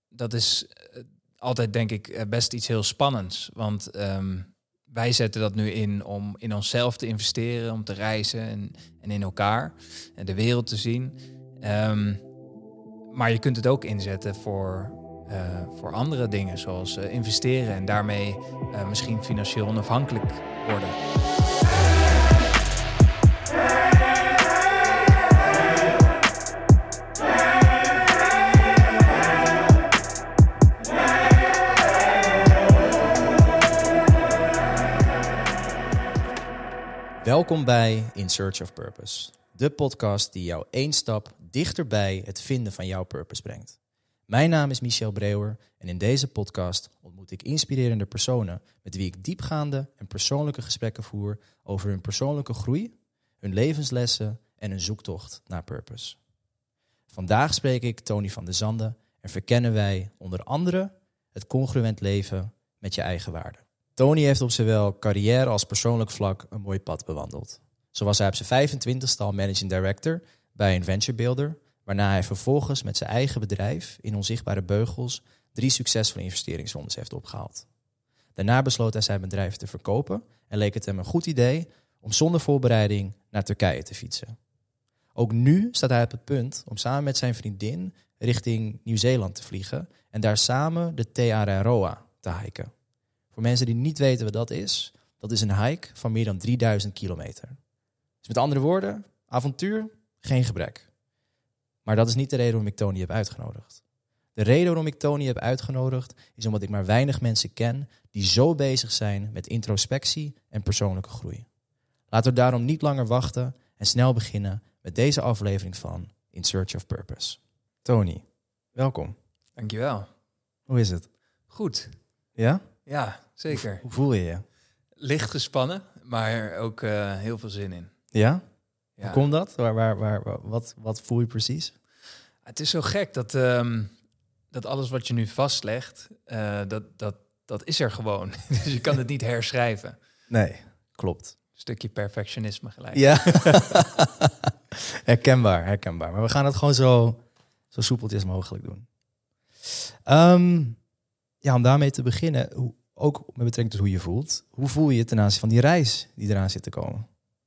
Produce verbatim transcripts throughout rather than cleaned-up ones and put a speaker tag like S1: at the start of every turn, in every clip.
S1: dat is uh, altijd denk ik uh, best iets heel spannends. Want um, wij zetten dat nu in om in onszelf te investeren, om te reizen en, en in elkaar en de wereld te zien. Um, maar je kunt het ook inzetten voor, uh, voor andere dingen, zoals uh, investeren en daarmee uh, misschien financieel onafhankelijk worden.
S2: Welkom bij In Search of Purpose, de podcast die jou één stap dichterbij het vinden van jouw purpose brengt. Mijn naam is Michel Breeuwer en in deze podcast ontmoet ik inspirerende personen met wie ik diepgaande en persoonlijke gesprekken voer over hun persoonlijke groei, hun levenslessen en hun zoektocht naar purpose. Vandaag spreek ik Tony van de Zande en verkennen wij onder andere het congruent leven met je eigen waarde. Tony heeft op zowel carrière als persoonlijk vlak een mooi pad bewandeld. Zo was hij op zijn vijfentwintigste al managing director bij een venture builder, waarna hij vervolgens met zijn eigen bedrijf in Onzichtbare Beugels drie succesvolle investeringsrondes heeft opgehaald. Daarna besloot hij zijn bedrijf te verkopen en leek het hem een goed idee om zonder voorbereiding naar Turkije te fietsen. Ook nu staat hij op het punt om samen met zijn vriendin richting Nieuw-Zeeland te vliegen en daar samen de Te Araroa te hiken. Voor mensen die niet weten wat dat is, dat is een hike van meer dan drieduizend kilometer. Dus met andere woorden, avontuur, geen gebrek. Maar dat is niet de reden waarom ik Tony heb uitgenodigd. De reden waarom ik Tony heb uitgenodigd is omdat ik maar weinig mensen ken die zo bezig zijn met introspectie en persoonlijke groei. Laten we daarom niet langer wachten en snel beginnen met deze aflevering van In Search of Purpose. Tony, welkom.
S1: Dankjewel.
S2: Hoe is het?
S1: Goed.
S2: Ja?
S1: Ja, zeker.
S2: Hoe, hoe voel je je?
S1: Licht gespannen, maar ook uh, heel veel zin in.
S2: Ja?
S1: Ja.
S2: Hoe komt dat? Waar, waar, waar, wat, wat voel je precies?
S1: Het is zo gek dat, um, dat alles wat je nu vastlegt, uh, dat, dat, dat is er gewoon. Dus je kan het niet herschrijven.
S2: Nee, klopt.
S1: Een stukje perfectionisme gelijk.
S2: Ja, herkenbaar, herkenbaar. Maar we gaan het gewoon zo, zo soepeltjes mogelijk doen. Um, ja, om daarmee te beginnen, hoe, ook met betrekking tot hoe je voelt. Hoe voel je je ten aanzien van die reis die eraan zit te komen?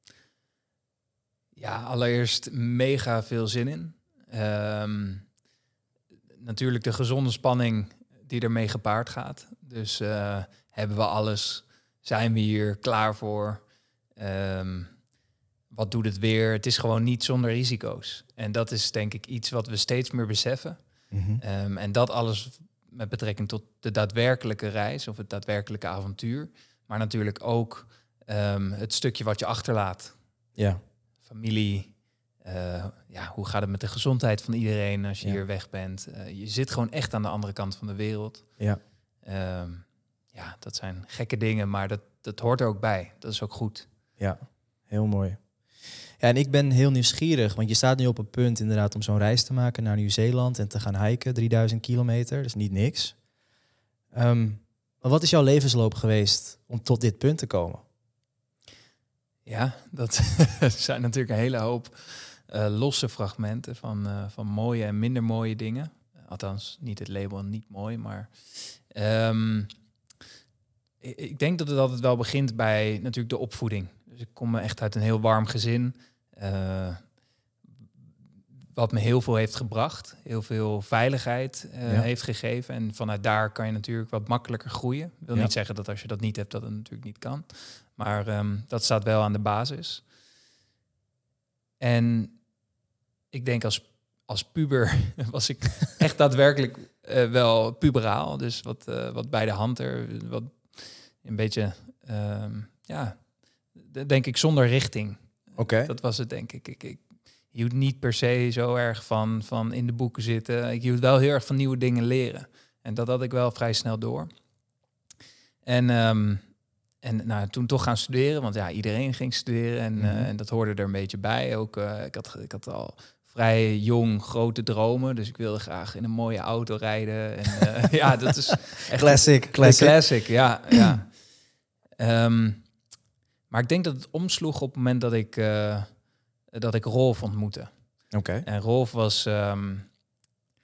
S1: Ja, allereerst mega veel zin in. Um, natuurlijk de gezonde spanning die ermee gepaard gaat. Dus uh, hebben we alles? Zijn we hier klaar voor? Um, wat doet het weer? Het is gewoon niet zonder risico's. En dat is denk ik iets wat we steeds meer beseffen. Mm-hmm. Um, en dat alles met betrekking tot de daadwerkelijke reis of het daadwerkelijke avontuur. Maar natuurlijk ook um, het stukje wat je achterlaat.
S2: Ja.
S1: Familie. Uh, ja, hoe gaat het met de gezondheid van iedereen als je ja. hier weg bent? Uh, je zit gewoon echt aan de andere kant van de wereld.
S2: Ja.
S1: Um, ja, dat zijn gekke dingen, maar dat, dat hoort er ook bij. Dat is ook goed.
S2: Ja, heel mooi. Ja, en ik ben heel nieuwsgierig, want je staat nu op het punt inderdaad om zo'n reis te maken naar Nieuw-Zeeland en te gaan hiken, drieduizend kilometer, dat is niet niks. Um, maar wat is jouw levensloop geweest om tot dit punt te komen?
S1: Ja, dat zijn natuurlijk een hele hoop uh, losse fragmenten van, uh, van mooie en minder mooie dingen. Althans, niet het label niet mooi, maar um, ik, ik denk dat het altijd wel begint bij natuurlijk de opvoeding. Dus ik kom echt uit een heel warm gezin. Uh, wat me heel veel heeft gebracht. Heel veel veiligheid uh, ja. heeft gegeven. En vanuit daar kan je natuurlijk wat makkelijker groeien. Ik wil ja. niet zeggen dat als je dat niet hebt, dat het natuurlijk niet kan. Maar um, dat staat wel aan de basis. En ik denk als, als puber was ik echt daadwerkelijk uh, wel puberaal. Dus wat, uh, wat bij de hand er. Wat een beetje, um, ja, denk ik zonder richting.
S2: Oké. Okay.
S1: Dat was het denk ik. Ik, ik hield niet per se zo erg van, van in de boeken zitten. Ik hield wel heel erg van nieuwe dingen leren. En dat had ik wel vrij snel door. En... Um, En nou, toen toch gaan studeren, want ja, iedereen ging studeren en, mm-hmm. uh, en dat hoorde er een beetje bij. Ook, uh, ik, had, ik had al vrij jong grote dromen, dus ik wilde graag in een mooie auto rijden. En uh, ja, dat is echt
S2: classic, classic.
S1: classic, ja, ja. Um, maar ik denk dat het omsloeg op het moment dat ik uh, dat ik Rolf ontmoette.
S2: Oké. Okay.
S1: En Rolf was um,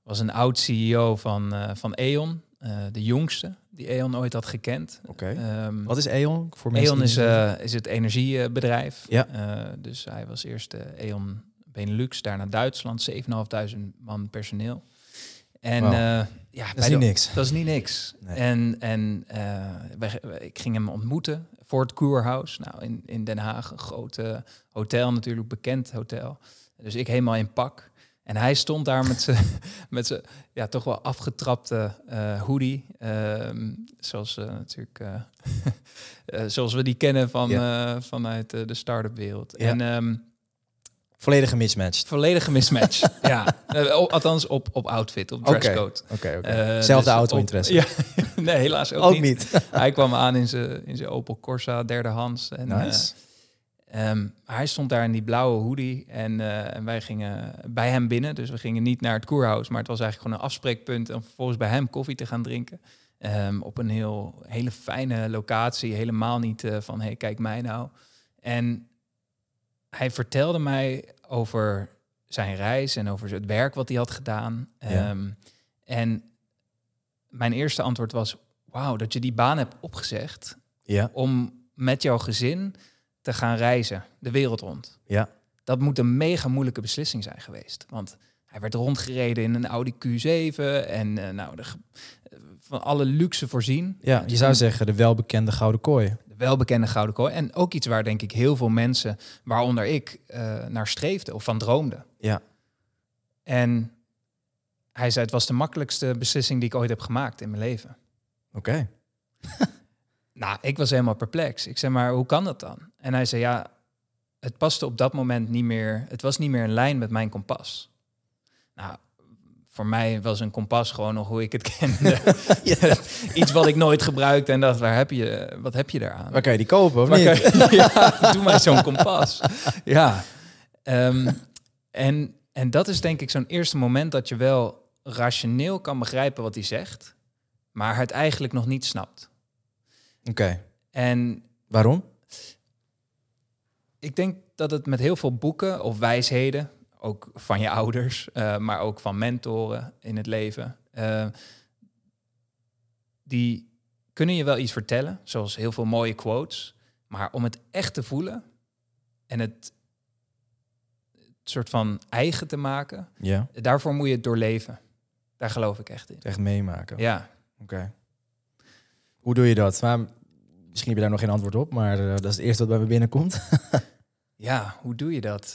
S1: was een oud C E O van, uh, van E.ON. Uh, de jongste die E.ON ooit had gekend.
S2: Oké.
S1: Okay. Um,
S2: Wat is E.ON? Voor mensen
S1: E.ON is, uh, is het energiebedrijf.
S2: Ja.
S1: Uh, dus hij was eerst uh, E.ON Benelux, daarna Duitsland. zevenduizend vijfhonderd man personeel. En wow. uh, ja,
S2: dat is niet
S1: de,
S2: niks.
S1: Dat is niet niks. Nee. En, en uh, wij, ik ging hem ontmoeten voor het Kurhaus. Nou, in, in Den Haag, een groot uh, hotel natuurlijk, bekend hotel. Dus ik helemaal in pak. En hij stond daar met zijn met zijn ja, toch wel afgetrapte uh, hoodie. Uh, zoals uh, natuurlijk uh, uh, zoals we die kennen van, ja. uh, vanuit uh, de start-up wereld.
S2: Ja.
S1: En um,
S2: volledige mismatch.
S1: Volledige mismatch. ja. Uh, althans op, op outfit, op dresscode.
S2: Oké, okay, oké. Okay. Uh, Zelfde dus auto-interesse.
S1: Ja, nee, helaas ook,
S2: ook
S1: niet.
S2: niet.
S1: Hij kwam aan in zijn in zijn Opel Corsa, derdehands. En,
S2: nice.
S1: Uh, Um, hij stond daar in die blauwe hoodie en, uh, en wij gingen bij hem binnen. Dus we gingen niet naar het Kurhaus, maar het was eigenlijk gewoon een afspreekpunt om vervolgens bij hem koffie te gaan drinken. Um, op een heel, hele fijne locatie, helemaal niet uh, van, hey, kijk mij nou. En hij vertelde mij over zijn reis en over het werk wat hij had gedaan.
S2: Ja.
S1: Um, en mijn eerste antwoord was, wauw, dat je die baan hebt opgezegd
S2: ja.
S1: om met jouw gezin te gaan reizen, de wereld rond.
S2: Ja.
S1: Dat moet een mega moeilijke beslissing zijn geweest. Want hij werd rondgereden in een Audi Q zeven en uh, nou, de, van alle luxe voorzien.
S2: Ja, je zou zeggen de welbekende gouden kooi.
S1: De welbekende gouden kooi. En ook iets waar denk ik heel veel mensen, waaronder ik, uh, naar streefden of van droomden.
S2: Ja.
S1: En hij zei, het was de makkelijkste beslissing die ik ooit heb gemaakt in mijn leven.
S2: Oké. Okay.
S1: Nou, ik was helemaal perplex. Ik zei, maar hoe kan dat dan? En hij zei, ja, het paste op dat moment niet meer. Het was niet meer in lijn met mijn kompas. Nou, voor mij was een kompas gewoon nog hoe ik het kende. ja. Iets wat ik nooit gebruikte en dacht, waar heb je, wat heb je daaraan?
S2: Waar kan je die kopen of
S1: waar
S2: niet?
S1: Je, ja, doe mij zo'n kompas. Ja. Um, en, en dat is denk ik zo'n eerste moment dat je wel rationeel kan begrijpen wat hij zegt, maar het eigenlijk nog niet snapt.
S2: Oké. Okay.
S1: En
S2: waarom?
S1: Ik denk dat het met heel veel boeken of wijsheden, ook van je ouders, uh, maar ook van mentoren in het leven, uh, die kunnen je wel iets vertellen, zoals heel veel mooie quotes, maar om het echt te voelen en het, het soort van eigen te maken,
S2: ja.
S1: daarvoor moet je het doorleven. Daar geloof ik echt in.
S2: Echt meemaken.
S1: Ja.
S2: Oké. Okay. Hoe doe je dat? Maar misschien heb je daar nog geen antwoord op, maar uh, dat is het eerste wat bij me binnenkomt.
S1: Ja, hoe doe je dat?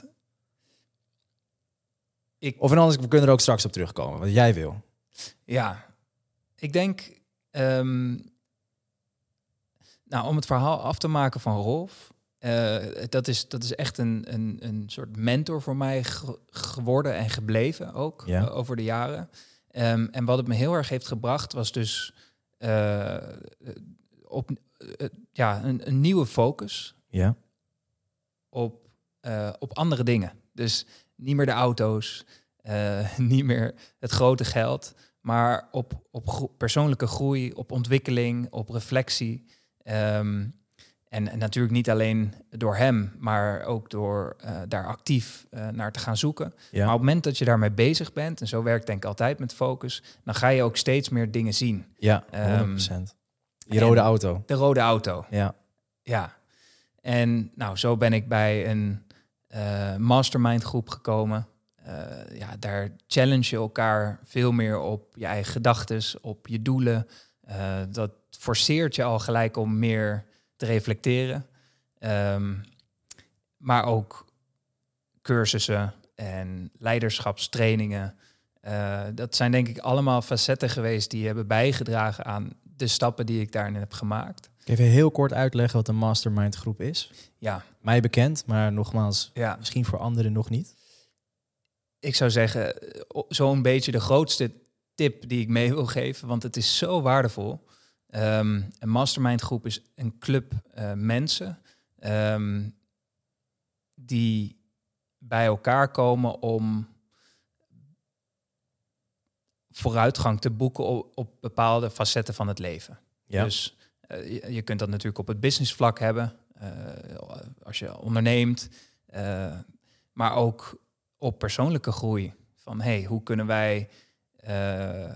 S1: Ik...
S2: Of en anders, we kunnen er ook straks op terugkomen, wat jij wil.
S1: Ja, ik denk... Um, nou, om het verhaal af te maken van Rolf, uh, dat, is, dat is echt een, een, een soort mentor voor mij ge- geworden en gebleven ook,
S2: ja.
S1: uh, over de jaren. Um, en wat het me heel erg heeft gebracht was dus uh, op uh, ja, een, een nieuwe focus.
S2: Ja.
S1: Op, uh, op andere dingen. Dus niet meer de auto's, uh, niet meer het grote geld, maar op, op gro- persoonlijke groei, op ontwikkeling, op reflectie. Um, en, en natuurlijk niet alleen door hem, maar ook door uh, daar actief uh, naar te gaan zoeken.
S2: Ja.
S1: Maar op het moment dat je daarmee bezig bent, en zo werkt denk ik altijd met focus, dan ga je ook steeds meer dingen zien.
S2: Ja, honderd procent. Um, Die rode auto.
S1: De rode auto.
S2: Ja.
S1: Ja. En nou, zo ben ik bij een uh, mastermind groep gekomen. Uh, ja, daar challenge je elkaar veel meer op je eigen gedachtes, op je doelen. Uh, dat forceert je al gelijk om meer te reflecteren. Um, maar ook cursussen en leiderschapstrainingen. Uh, dat zijn denk ik allemaal facetten geweest die hebben bijgedragen aan de stappen die ik daarin heb gemaakt.
S2: Even heel kort uitleggen wat een mastermind groep is.
S1: Ja.
S2: Mij bekend, maar nogmaals,
S1: ja.
S2: misschien voor anderen nog niet.
S1: Ik zou zeggen, zo'n beetje de grootste tip die ik mee wil geven, want het is zo waardevol. Um, een mastermind groep is een club uh, mensen um, die bij elkaar komen om vooruitgang te boeken op, op bepaalde facetten van het leven.
S2: Ja.
S1: Dus uh, je, je kunt dat natuurlijk op het businessvlak hebben, uh, als je onderneemt, uh, maar ook op persoonlijke groei. Van hey, hoe kunnen wij uh,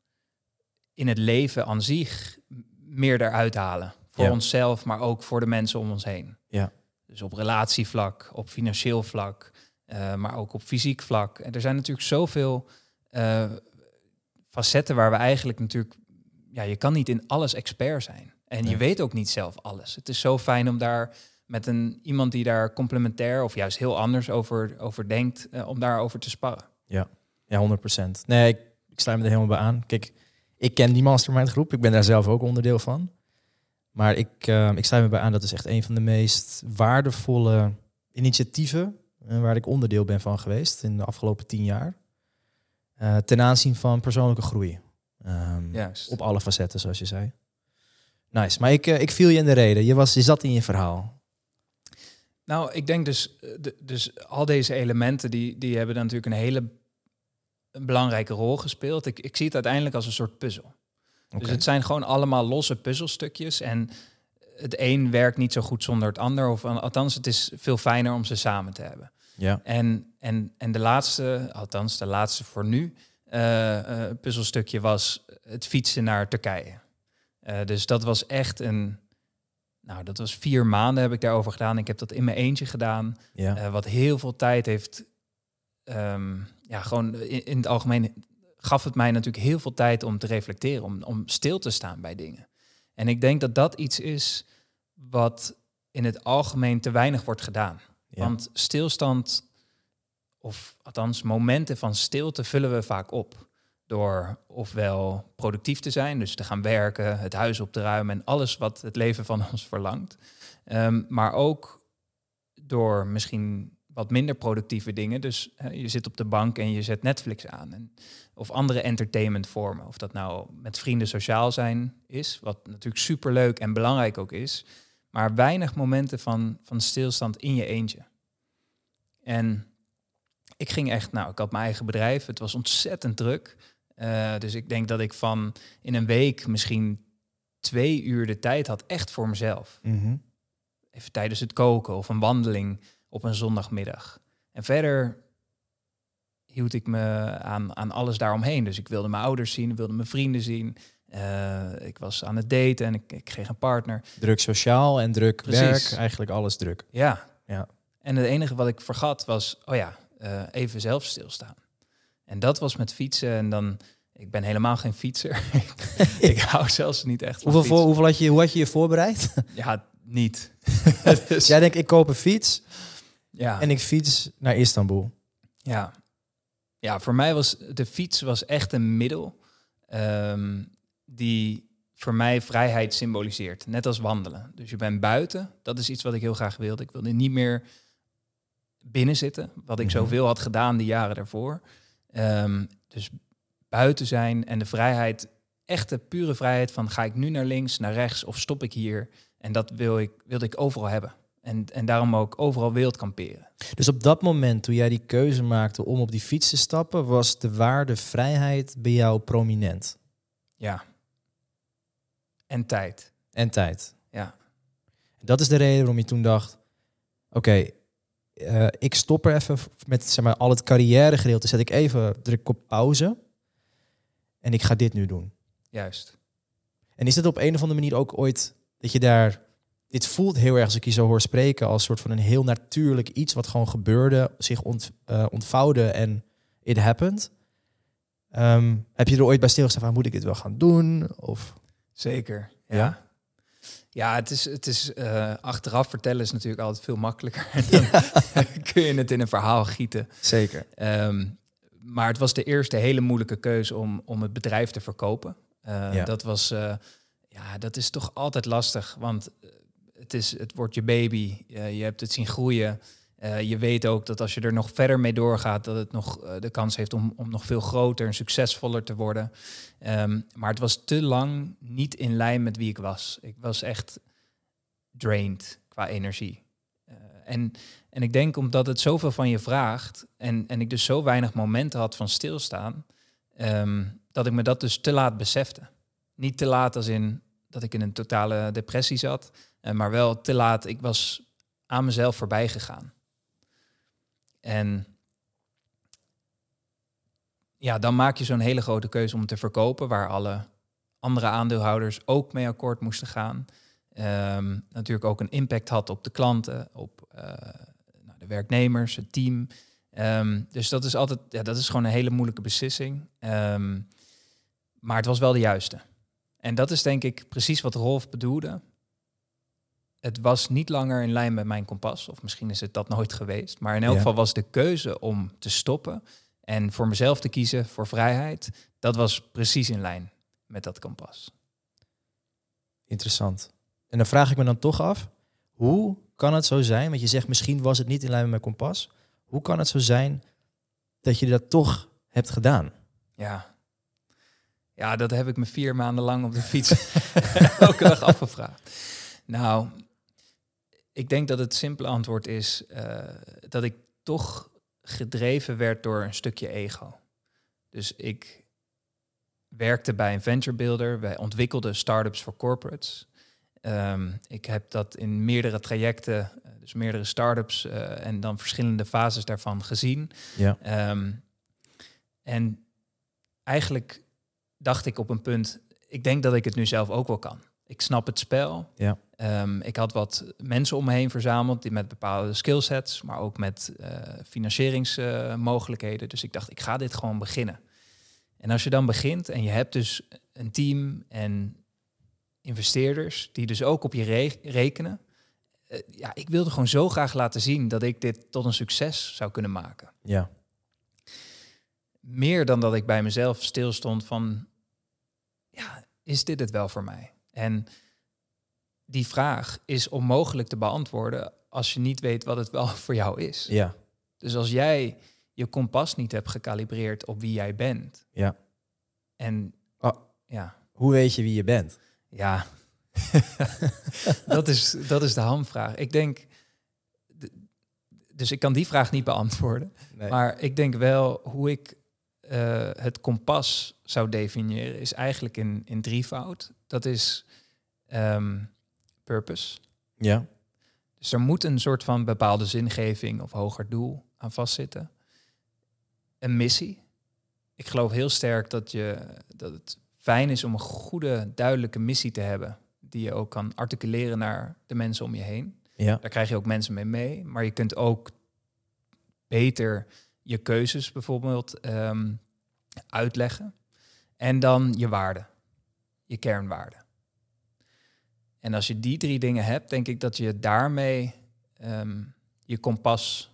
S1: in het leven aan zich meer eruit halen. Voor
S2: Ja.
S1: onszelf, maar ook voor de mensen om ons heen.
S2: Ja.
S1: Dus op relatievlak, op financieel vlak, uh, maar ook op fysiek vlak. En er zijn natuurlijk zoveel uh, facetten waar we eigenlijk natuurlijk... Ja, je kan niet in alles expert zijn. En
S2: Nee.
S1: je weet ook niet zelf alles. Het is zo fijn om daar met een iemand die daar complementair of juist heel anders over, over denkt, uh, om daarover te sparren.
S2: Ja, ja, honderd procent. Nee, ik, ik sluit me er helemaal bij aan. Kijk, ik ken die mastermind groep. Ik ben daar zelf ook onderdeel van. Maar ik, uh, ik sluit me bij aan, dat is echt een van de meest waardevolle initiatieven uh, waar ik onderdeel ben van geweest in de afgelopen tien jaar. Uh, ten aanzien van persoonlijke groei. Um,
S1: Juist.
S2: Op alle facetten, zoals je zei. Nice, maar ik, uh, ik viel je in de reden. Je, was, je zat in je verhaal.
S1: Nou, ik denk dus, de, dus al deze elementen, die, die hebben dan natuurlijk een hele belangrijke rol gespeeld. Ik, ik zie het uiteindelijk als een soort puzzel. Okay. Dus het zijn gewoon allemaal losse puzzelstukjes. En het een werkt niet zo goed zonder het ander. Of althans, het is veel fijner om ze samen te hebben.
S2: Ja.
S1: En, en, en de laatste, althans de laatste voor nu, uh, uh, puzzelstukje was het fietsen naar Turkije. Uh, dus dat was echt een... Nou, dat was vier maanden heb ik daarover gedaan. Ik heb dat in mijn eentje gedaan.
S2: Ja.
S1: Uh, wat heel veel tijd heeft... Um, ja, gewoon in, in het algemeen gaf het mij natuurlijk heel veel tijd om te reflecteren. Om, om stil te staan bij dingen. En ik denk dat dat iets is wat in het algemeen te weinig wordt gedaan. Ja. Want stilstand, of althans momenten van stilte, vullen we vaak op. Door ofwel productief te zijn, dus te gaan werken, het huis op te ruimen en alles wat het leven van ons verlangt. Um, maar ook door misschien wat minder productieve dingen. Dus uh, je zit op de bank en je zet Netflix aan. En, of andere entertainmentvormen. Of dat nou met vrienden sociaal zijn is, wat natuurlijk superleuk en belangrijk ook is. Maar weinig momenten van, van stilstand in je eentje. En ik ging echt, nou, ik had mijn eigen bedrijf. Het was ontzettend druk. Uh, dus ik denk dat ik van in een week misschien twee uur de tijd had echt voor mezelf.
S2: Mm-hmm.
S1: Even tijdens het koken of een wandeling op een zondagmiddag. En verder hield ik me aan, aan alles daaromheen. Dus ik wilde mijn ouders zien, ik wilde mijn vrienden zien. Uh, ik was aan het daten en ik, ik kreeg een partner.
S2: Druk sociaal en druk
S1: Precies.
S2: werk, eigenlijk alles druk.
S1: Ja.
S2: ja.
S1: En het enige wat ik vergat was, oh ja, uh, even zelf stilstaan. En dat was met fietsen en dan... Ik ben helemaal geen fietser. Ik hou zelfs niet echt van
S2: hoeveel, voor, hoeveel had je, hoe had je je voorbereid?
S1: Ja, niet.
S2: Dus jij denkt, ik koop een fiets
S1: ja.
S2: en ik fiets naar Istanbul.
S1: Ja. Ja, voor mij was de fiets was echt een middel um, die voor mij vrijheid symboliseert. Net als wandelen. Dus je bent buiten. Dat is iets wat ik heel graag wilde. Ik wilde niet meer binnen zitten, wat ik mm-hmm. zoveel had gedaan de jaren daarvoor. Um, dus buiten zijn en de vrijheid, echte pure vrijheid van ga ik nu naar links, naar rechts of stop ik hier? En dat wil ik, wilde ik overal hebben. En, en daarom ook overal wild kamperen.
S2: Dus op dat moment, toen jij die keuze maakte om op die fiets te stappen, was de waarde vrijheid bij jou prominent?
S1: Ja. En tijd.
S2: En tijd.
S1: Ja.
S2: Dat is de reden waarom je toen dacht, oké, okay, uh, ik stop er even met zeg maar, al het carrière gedeelte, zet ik even, druk ik op pauze en ik ga dit nu doen.
S1: Juist.
S2: En is het op een of andere manier ook ooit dat je daar... Dit voelt heel erg, als ik je zo hoor spreken, als soort van een heel natuurlijk iets wat gewoon gebeurde, zich ont, uh, ontvouwde en it happened. Um, heb je er ooit bij stilgestaan van, moet ik dit wel gaan doen? Of...
S1: Zeker, ja.
S2: Ja,
S1: ja het is, het is uh, achteraf vertellen is natuurlijk altijd veel makkelijker. Dan ja. kun je het in een verhaal gieten.
S2: Zeker.
S1: Um, maar het was de eerste hele moeilijke keuze om, om het bedrijf te verkopen. Uh, ja. Dat was, uh, ja, dat is toch altijd lastig, want het is, het wordt je baby. Uh, je hebt het zien groeien. Uh, je weet ook dat als je er nog verder mee doorgaat, dat het nog uh, de kans heeft om, om nog veel groter en succesvoller te worden. Um, maar het was te lang niet in lijn met wie ik was. Ik was echt drained qua energie. Uh, en, en ik denk omdat het zoveel van je vraagt en, en ik dus zo weinig momenten had van stilstaan, um, dat ik me dat dus te laat besefte. Niet te laat als in dat ik in een totale depressie zat, uh, maar wel te laat. Ik was aan mezelf voorbij gegaan. En ja, dan maak je zo'n hele grote keuze om te verkopen, waar alle andere aandeelhouders ook mee akkoord moesten gaan. Um, natuurlijk ook een impact had op de klanten, op uh, nou, de werknemers, het team. Um, dus dat is altijd, ja, dat is gewoon een hele moeilijke beslissing. Um, maar het was wel de juiste. En dat is denk ik precies wat Rolf bedoelde. Het was niet langer in lijn met mijn kompas, of misschien is het dat nooit geweest. Maar in elk
S2: Ja.
S1: geval was de keuze om te stoppen en voor mezelf te kiezen, voor vrijheid, dat was precies in lijn met dat kompas.
S2: Interessant. En dan vraag ik me dan toch af, hoe kan het zo zijn, want je zegt misschien was het niet in lijn met mijn kompas, hoe kan het zo zijn dat je dat toch hebt gedaan?
S1: Ja, ja dat heb ik me vier maanden lang op de fiets elke dag afgevraagd. Nou, ik denk dat het simpele antwoord is uh, dat ik toch gedreven werd door een stukje ego. Dus ik werkte bij een venture builder. Wij ontwikkelden startups voor corporates. Um, ik heb dat in meerdere trajecten, dus meerdere startups uh, en dan verschillende fases daarvan gezien.
S2: Ja.
S1: Um, en eigenlijk dacht ik op een punt, ik denk dat ik het nu zelf ook wel kan. Ik snap het spel.
S2: Ja.
S1: Um, ik had wat mensen om me heen verzameld die met bepaalde skillsets, maar ook met uh, financieringsmogelijkheden. Uh, dus ik dacht, ik ga dit gewoon beginnen. En als je dan begint en je hebt dus een team en investeerders die dus ook op je re- rekenen. Uh, ja, ik wilde gewoon zo graag laten zien dat ik dit tot een succes zou kunnen maken.
S2: Ja.
S1: Meer dan dat ik bij mezelf stilstond van, ja, is dit het wel voor mij? En die vraag is onmogelijk te beantwoorden als je niet weet wat het wel voor jou is.
S2: Ja.
S1: Dus als jij je kompas niet hebt gekalibreerd op wie jij bent.
S2: Ja.
S1: En
S2: oh,
S1: ja.
S2: Hoe weet je wie je bent?
S1: Ja, dat, is, dat is de hamvraag. Ik denk, dus ik kan die vraag niet beantwoorden. Nee. Maar ik denk wel hoe ik uh, het kompas zou definiëren is eigenlijk in, in drievoud. Dat is um, purpose.
S2: Ja.
S1: Dus er moet een soort van bepaalde zingeving of hoger doel aan vastzitten. Een missie. Ik geloof heel sterk dat, je, dat het fijn is om een goede, duidelijke missie te hebben, die je ook kan articuleren naar de mensen om je heen.
S2: Ja.
S1: Daar krijg je ook mensen mee mee. Maar je kunt ook beter je keuzes bijvoorbeeld um, uitleggen. En dan je waarden. Je kernwaarden. En als je die drie dingen hebt, denk ik dat je daarmee um, je kompas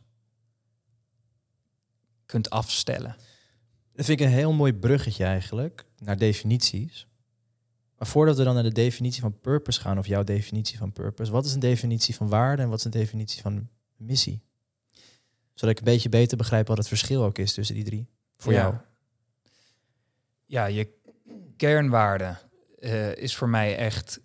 S1: kunt afstellen.
S2: Dat vind ik een heel mooi bruggetje eigenlijk, naar definities. Maar voordat we dan naar de definitie van purpose gaan, of jouw definitie van purpose, wat is een definitie van waarde en wat is een definitie van missie? Zodat ik een beetje beter begrijp wat het verschil ook is tussen die drie, voor
S1: ja.
S2: jou.
S1: Ja, je kernwaarde uh, is voor mij echt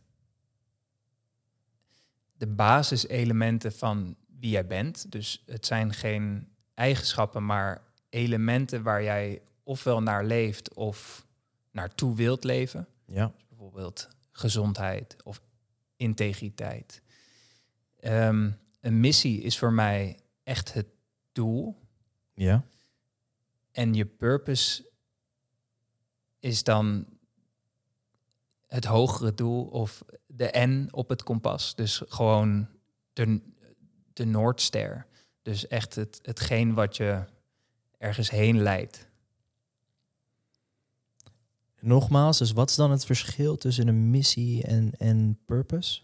S1: de basiselementen van wie jij bent. Dus het zijn geen eigenschappen, maar elementen waar jij ofwel naar leeft of naartoe wilt leven.
S2: Ja.
S1: Dus bijvoorbeeld gezondheid of integriteit. Um, een missie is voor mij echt het doel.
S2: Ja.
S1: En je purpose is dan het hogere doel of de N op het kompas. Dus gewoon de, de Noordster. Dus echt het, hetgeen wat je ergens heen leidt.
S2: Nogmaals, dus wat is dan het verschil tussen een missie en, en purpose?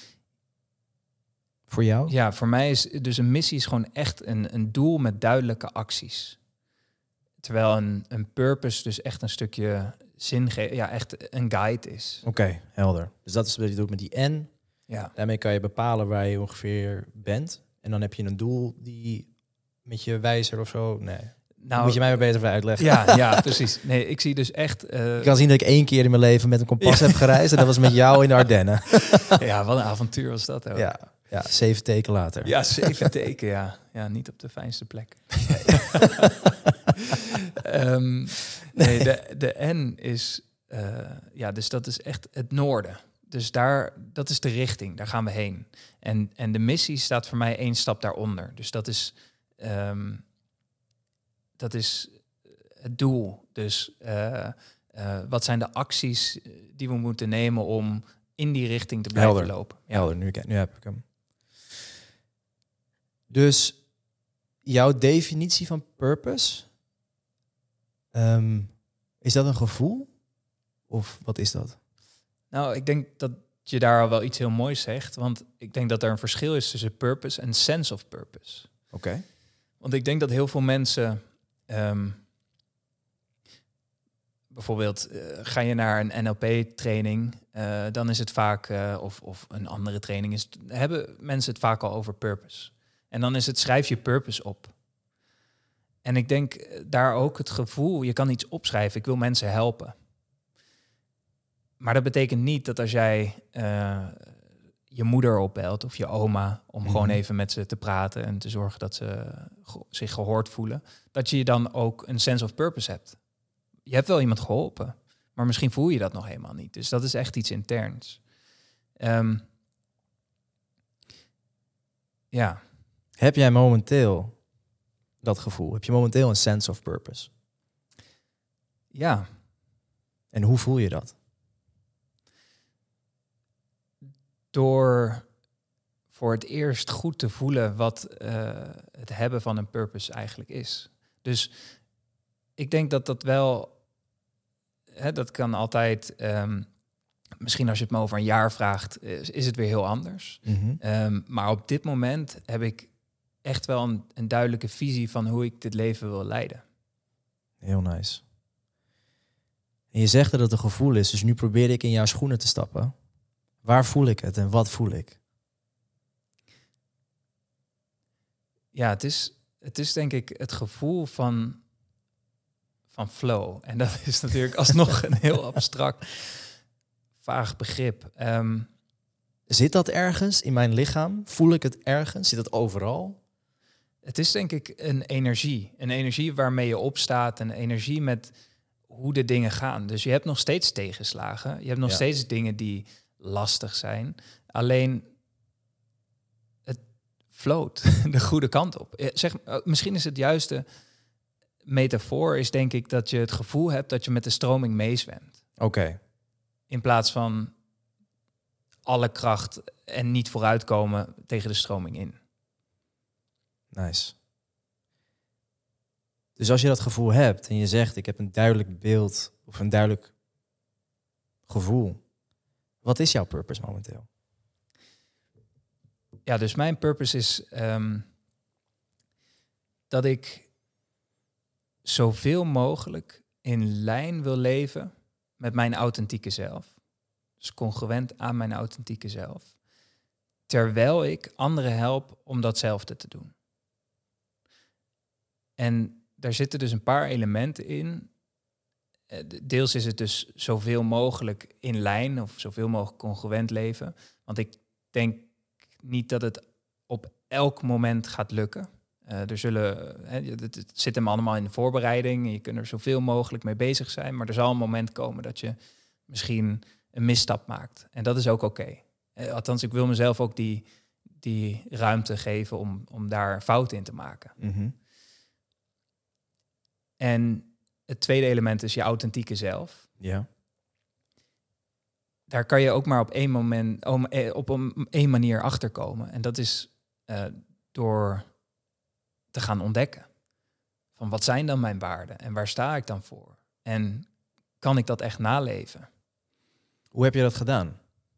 S2: Voor jou?
S1: Ja, voor mij is dus een missie is gewoon echt een, een doel met duidelijke acties. Terwijl een, een purpose dus echt een stukje zinge- ja, echt een guide is.
S2: Oké, okay, helder. Dus dat is wat je doet met die N.
S1: Ja.
S2: Daarmee kan je bepalen waar je ongeveer bent. En dan heb je een doel die met je wijzer of zo... Nee, nou, moet je mij maar beter voor uitleggen.
S1: Ja, ja, precies. Nee, ik zie dus echt... Uh...
S2: Ik kan zien dat ik één keer in mijn leven met een kompas ja. heb gereisd. En dat was met jou in de Ardennen.
S1: Ja, wat een avontuur was dat ook.
S2: Ja, ja zeven teken later.
S1: Ja, zeven teken, ja. Ja, niet op de fijnste plek. Nee, um, nee de, de N is... Uh, ja, dus dat is echt het noorden. Dus daar, dat is de richting, daar gaan we heen. En, en de missie staat voor mij één stap daaronder. Dus dat is, um, dat is het doel. Dus uh, uh, wat zijn de acties die we moeten nemen om in die richting te blijven
S2: Helder.
S1: lopen?
S2: Ja. Helder, nu, nu heb ik hem. Dus jouw definitie van purpose, um, is dat een gevoel? Of wat is dat?
S1: Nou, ik denk dat je daar al wel iets heel moois zegt. Want ik denk dat er een verschil is tussen purpose en sense of purpose.
S2: Oké. Okay.
S1: Want ik denk dat heel veel mensen... Um, bijvoorbeeld, uh, ga je naar een N L P-training... Uh, dan is het vaak, uh, of, of een andere training... Is, hebben mensen het vaak al over purpose. En dan is het, schrijf je purpose op. En ik denk daar ook het gevoel... je kan iets opschrijven, ik wil mensen helpen. Maar dat betekent niet dat als jij uh, je moeder opbelt of je oma... om mm-hmm. gewoon even met ze te praten en te zorgen dat ze ge- zich gehoord voelen... dat je dan ook een sense of purpose hebt. Je hebt wel iemand geholpen, maar misschien voel je dat nog helemaal niet. Dus dat is echt iets interns. Um, ja.
S2: Heb jij momenteel dat gevoel? Heb je momenteel een sense of purpose?
S1: Ja.
S2: En hoe voel je dat?
S1: Door voor het eerst goed te voelen wat uh, het hebben van een purpose eigenlijk is. Dus ik denk dat dat wel... Hè, dat kan altijd... Um, misschien als je het me over een jaar vraagt, is, is het weer heel anders.
S2: Mm-hmm.
S1: Um, maar op dit moment heb ik echt wel een, een duidelijke visie van hoe ik dit leven wil leiden.
S2: Heel nice. En je zegt dat het een gevoel is, dus nu probeer ik in jouw schoenen te stappen. Waar voel ik het en wat voel ik?
S1: Ja, het is, het is denk ik het gevoel van, van flow. En dat is natuurlijk alsnog een heel abstract, vaag begrip. Um,
S2: Zit dat ergens in mijn lichaam? Voel ik het ergens? Zit het overal?
S1: Het is denk ik een energie. Een energie waarmee je opstaat. Een energie met hoe de dingen gaan. Dus je hebt nog steeds tegenslagen. Je hebt nog ja. steeds dingen die lastig zijn. Alleen het float de goede kant op. Zeg, misschien is het juiste metafoor is denk ik dat je het gevoel hebt dat je met de stroming meezwemt.
S2: Oké. Okay.
S1: In plaats van alle kracht en niet vooruitkomen tegen de stroming in.
S2: Nice. Dus als je dat gevoel hebt en je zegt ik heb een duidelijk beeld of een duidelijk gevoel. Wat is jouw purpose momenteel?
S1: Ja, dus mijn purpose is um, dat ik zoveel mogelijk in lijn wil leven met mijn authentieke zelf. Dus congruent aan mijn authentieke zelf. Terwijl ik anderen help om datzelfde te doen. En daar zitten dus een paar elementen in. Deels is het dus zoveel mogelijk in lijn of zoveel mogelijk congruent leven. Want ik denk niet dat het op elk moment gaat lukken. Uh, er zullen, hè, het, het zit hem allemaal in de voorbereiding. Je kunt er zoveel mogelijk mee bezig zijn. Maar er zal een moment komen dat je misschien een misstap maakt. En dat is ook oké. Okay. Uh, althans, ik wil mezelf ook die, die ruimte geven om, om daar fouten in te maken.
S2: Mm-hmm.
S1: En het tweede element is je authentieke zelf.
S2: Ja.
S1: Daar kan je ook maar op één moment, op een één manier achterkomen. En dat is uh, door te gaan ontdekken. Van wat zijn dan mijn waarden? En waar sta ik dan voor? En kan ik dat echt naleven?
S2: Hoe heb je dat gedaan?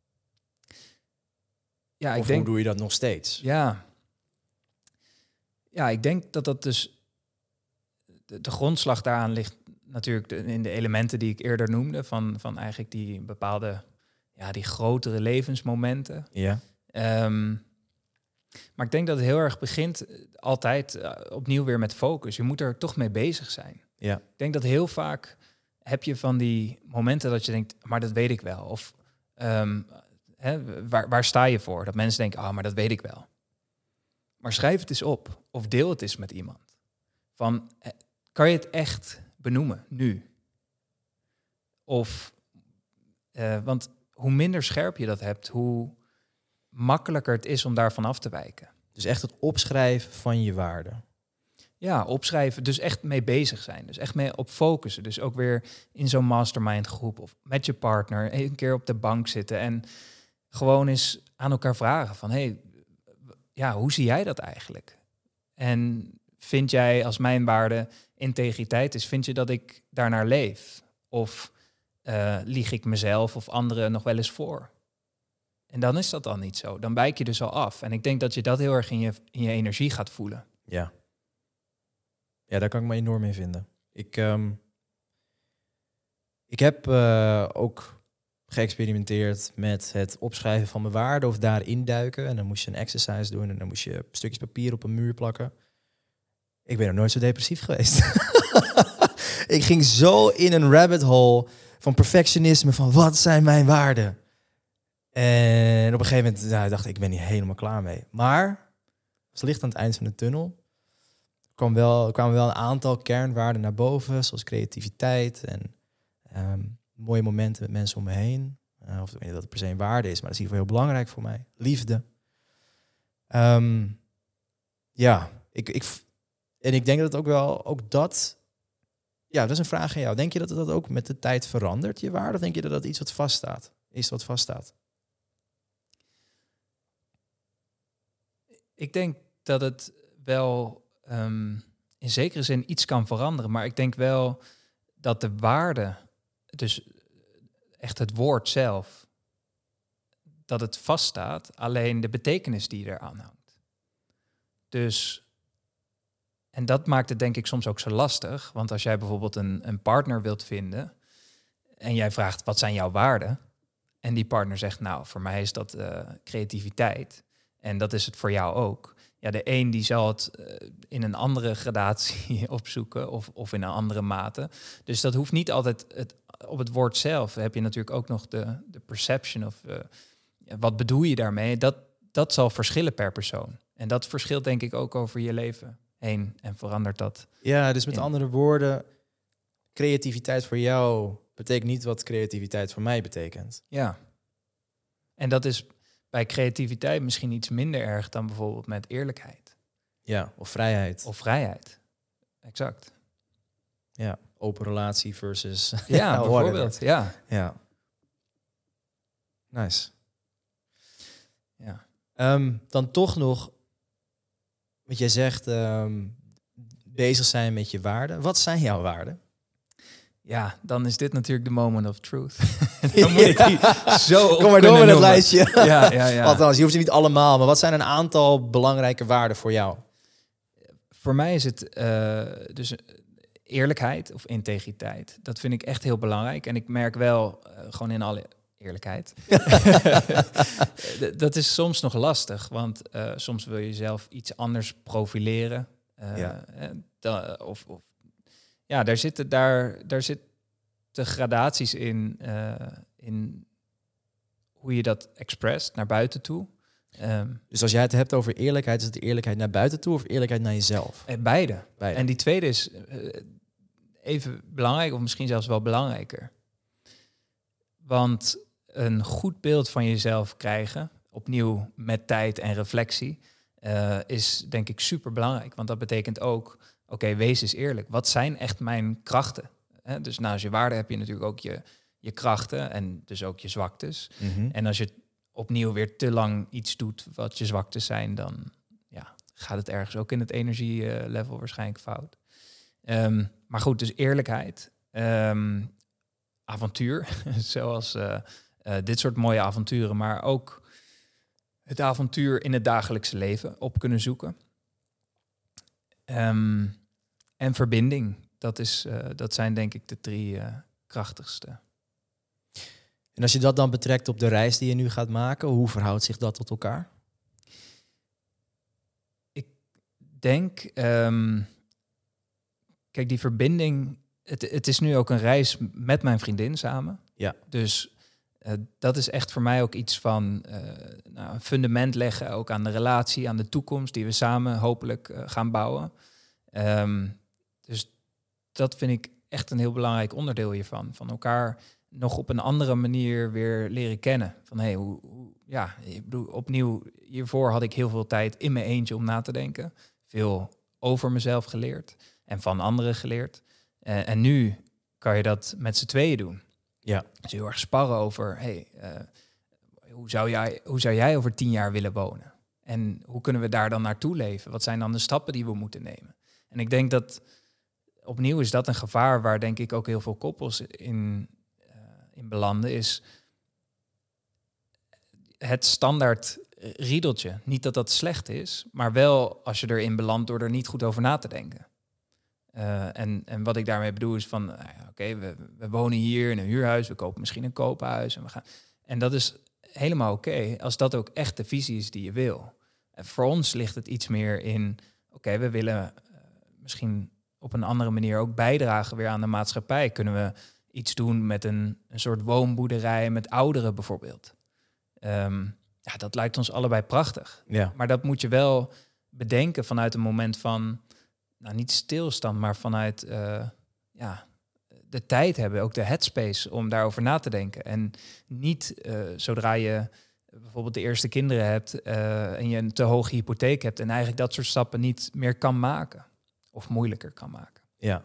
S1: Ja,
S2: of
S1: ik denk,
S2: hoe doe je dat nog steeds?
S1: Ja. Ja, ik denk dat dat dus... De, de grondslag daaraan ligt natuurlijk de, in de elementen die ik eerder noemde. Van, van eigenlijk die bepaalde, ja, die grotere levensmomenten.
S2: Ja.
S1: Um, maar ik denk dat het heel erg begint altijd uh, opnieuw weer met focus. Je moet er toch mee bezig zijn.
S2: Ja.
S1: Ik denk dat heel vaak heb je van die momenten dat je denkt, maar dat weet ik wel. Of um, hè, waar, waar sta je voor? Dat mensen denken, ah, oh, maar dat weet ik wel. Maar schrijf het eens op. Of deel het eens met iemand. Van, kan je het echt benoemen, nu? Of, uh, want hoe minder scherp je dat hebt, hoe makkelijker het is om daarvan af te wijken.
S2: Dus echt het opschrijven van je waarden.
S1: Ja, opschrijven. Dus echt mee bezig zijn. Dus echt mee op focussen. Dus ook weer in zo'n mastermind groep of met je partner een keer op de bank zitten en gewoon eens aan elkaar vragen van, hey, ja, hoe zie jij dat eigenlijk? En vind jij, als mijn waarde integriteit is, vind je dat ik daarnaar leef? Of uh, lieg ik mezelf of anderen nog wel eens voor? En dan is dat dan niet zo. Dan wijk je dus al af. En ik denk dat je dat heel erg in je, in je energie gaat voelen.
S2: Ja. Ja, daar kan ik me enorm in vinden. Ik, um, ik heb uh, ook geëxperimenteerd met het opschrijven van mijn waarden of daarin duiken. En dan moest je een exercise doen en dan moest je stukjes papier op een muur plakken. Ik ben nog nooit zo depressief geweest. Ik ging zo in een rabbit hole van perfectionisme, van wat zijn mijn waarden? En op een gegeven moment nou, dacht ik, ik ben hier helemaal klaar mee. Maar het licht aan het eind van de tunnel. Er kwam wel, kwamen wel een aantal kernwaarden naar boven, zoals creativiteit en um, mooie momenten met mensen om me heen. Uh, of ik weet niet dat het per se een waarde is, maar dat is in ieder geval heel belangrijk voor mij. Liefde. Um, ja, ik, ik, en ik denk dat het ook wel, ook dat, ja, dat is een vraag aan jou. Denk je dat het dat ook met de tijd verandert, je waarde? Of denk je dat dat iets wat vaststaat? Is wat vaststaat?
S1: Ik denk dat het wel um, in zekere zin iets kan veranderen. Maar ik denk wel dat de waarde, dus echt het woord zelf, dat het vaststaat. Alleen de betekenis die eraan hangt. Dus, en dat maakt het denk ik soms ook zo lastig. Want als jij bijvoorbeeld een, een partner wilt vinden en jij vraagt, wat zijn jouw waarden? En die partner zegt, nou, voor mij is dat uh, creativiteit. En dat is het voor jou ook. Ja, de een die zal het uh, in een andere gradatie opzoeken of, of in een andere mate. Dus dat hoeft niet altijd het, op het woord zelf. Heb je natuurlijk ook nog de, de perception of uh, wat bedoel je daarmee? Dat, dat zal verschillen per persoon. En dat verschilt denk ik ook over je leven heen en verandert dat.
S2: Ja, dus met
S1: in...
S2: andere woorden, creativiteit voor jou betekent niet wat creativiteit voor mij betekent.
S1: Ja. En dat is bij creativiteit misschien iets minder erg dan bijvoorbeeld met eerlijkheid.
S2: Ja, of vrijheid.
S1: Of vrijheid. Exact.
S2: Ja, open relatie versus...
S1: Ja, bijvoorbeeld. Ja.
S2: Ja. Nice.
S1: Ja.
S2: Um, dan toch nog, wat jij zegt, um, bezig zijn met je waarden. Wat zijn jouw waarden?
S1: Ja, dan is dit natuurlijk de moment of truth. Dan moet ik die zo op
S2: Kom maar door met het lijstje.
S1: Ja, ja, ja.
S2: Althans, je hoeft ze niet allemaal, maar wat zijn een aantal belangrijke waarden voor jou?
S1: Voor mij is het uh, dus eerlijkheid of integriteit. Dat vind ik echt heel belangrijk. En ik merk wel, uh, gewoon in alle eerlijkheid, dat is soms nog lastig. Want uh, soms wil je zelf iets anders profileren. Uh,
S2: ja.
S1: uh, of, of Ja, daar zitten, daar, daar zitten gradaties in, uh, in hoe je dat expresst naar buiten toe. Um,
S2: dus als jij het hebt over eerlijkheid, is het eerlijkheid naar buiten toe of eerlijkheid naar jezelf?
S1: Beide.
S2: Beide.
S1: En die tweede is uh, even belangrijk, of misschien zelfs wel belangrijker. Want een goed beeld van jezelf krijgen, opnieuw met tijd en reflectie, uh, is denk ik super belangrijk. Want dat betekent ook, oké, okay, wees eens eerlijk. Wat zijn echt mijn krachten? He, dus naast je waarde heb je natuurlijk ook je, je krachten en dus ook je zwaktes.
S2: Mm-hmm.
S1: En als je opnieuw weer te lang iets doet wat je zwaktes zijn, dan ja, gaat het ergens ook in het energielevel waarschijnlijk fout. Um, maar goed, dus eerlijkheid. Um, avontuur, zoals uh, uh, dit soort mooie avonturen, maar ook het avontuur in het dagelijkse leven op kunnen zoeken. Um, en verbinding, dat, is, uh, dat zijn denk ik de drie uh, krachtigste.
S2: En als je dat dan betrekt op de reis die je nu gaat maken, hoe verhoudt zich dat tot elkaar?
S1: Ik denk, um, kijk, die verbinding, het, het is nu ook een reis met mijn vriendin samen.
S2: Ja.
S1: Dus uh, dat is echt voor mij ook iets van uh, nou, een fundament leggen, ook aan de relatie, aan de toekomst die we samen hopelijk uh, gaan bouwen. Um, dus dat vind ik echt een heel belangrijk onderdeel hiervan. Van elkaar nog op een andere manier weer leren kennen. Van hey, hoe, hoe ja, ik bedoel, opnieuw, hiervoor had ik heel veel tijd in mijn eentje om na te denken. Veel over mezelf geleerd en van anderen geleerd. Uh, en nu kan je dat met z'n tweeën doen.
S2: Ja.
S1: Dus heel erg sparren over, hey, uh, hoe, zou jij, hoe zou jij over tien jaar willen wonen? En hoe kunnen we daar dan naartoe leven? Wat zijn dan de stappen die we moeten nemen? En ik denk dat, opnieuw is dat een gevaar waar denk ik ook heel veel koppels in, uh, in belanden, is het standaard riedeltje. Niet dat dat slecht is, maar wel als je erin belandt door er niet goed over na te denken. Uh, en, en wat ik daarmee bedoel is van, nou ja, oké, okay, we, we wonen hier in een huurhuis, we kopen misschien een koophuis en we gaan. En dat is helemaal oké, okay, als dat ook echt de visie is die je wil. En voor ons ligt het iets meer in, oké, okay, we willen uh, misschien op een andere manier ook bijdragen weer aan de maatschappij. Kunnen we iets doen met een, een soort woonboerderij met ouderen bijvoorbeeld? Um, ja, dat lijkt ons allebei prachtig.
S2: Ja.
S1: Maar dat moet je wel bedenken vanuit een moment van, nou niet stilstand, maar vanuit uh, ja, de tijd hebben, ook de headspace om daarover na te denken. En niet uh, zodra je bijvoorbeeld de eerste kinderen hebt uh, en je een te hoge hypotheek hebt en eigenlijk dat soort stappen niet meer kan maken of moeilijker kan maken.
S2: Ja.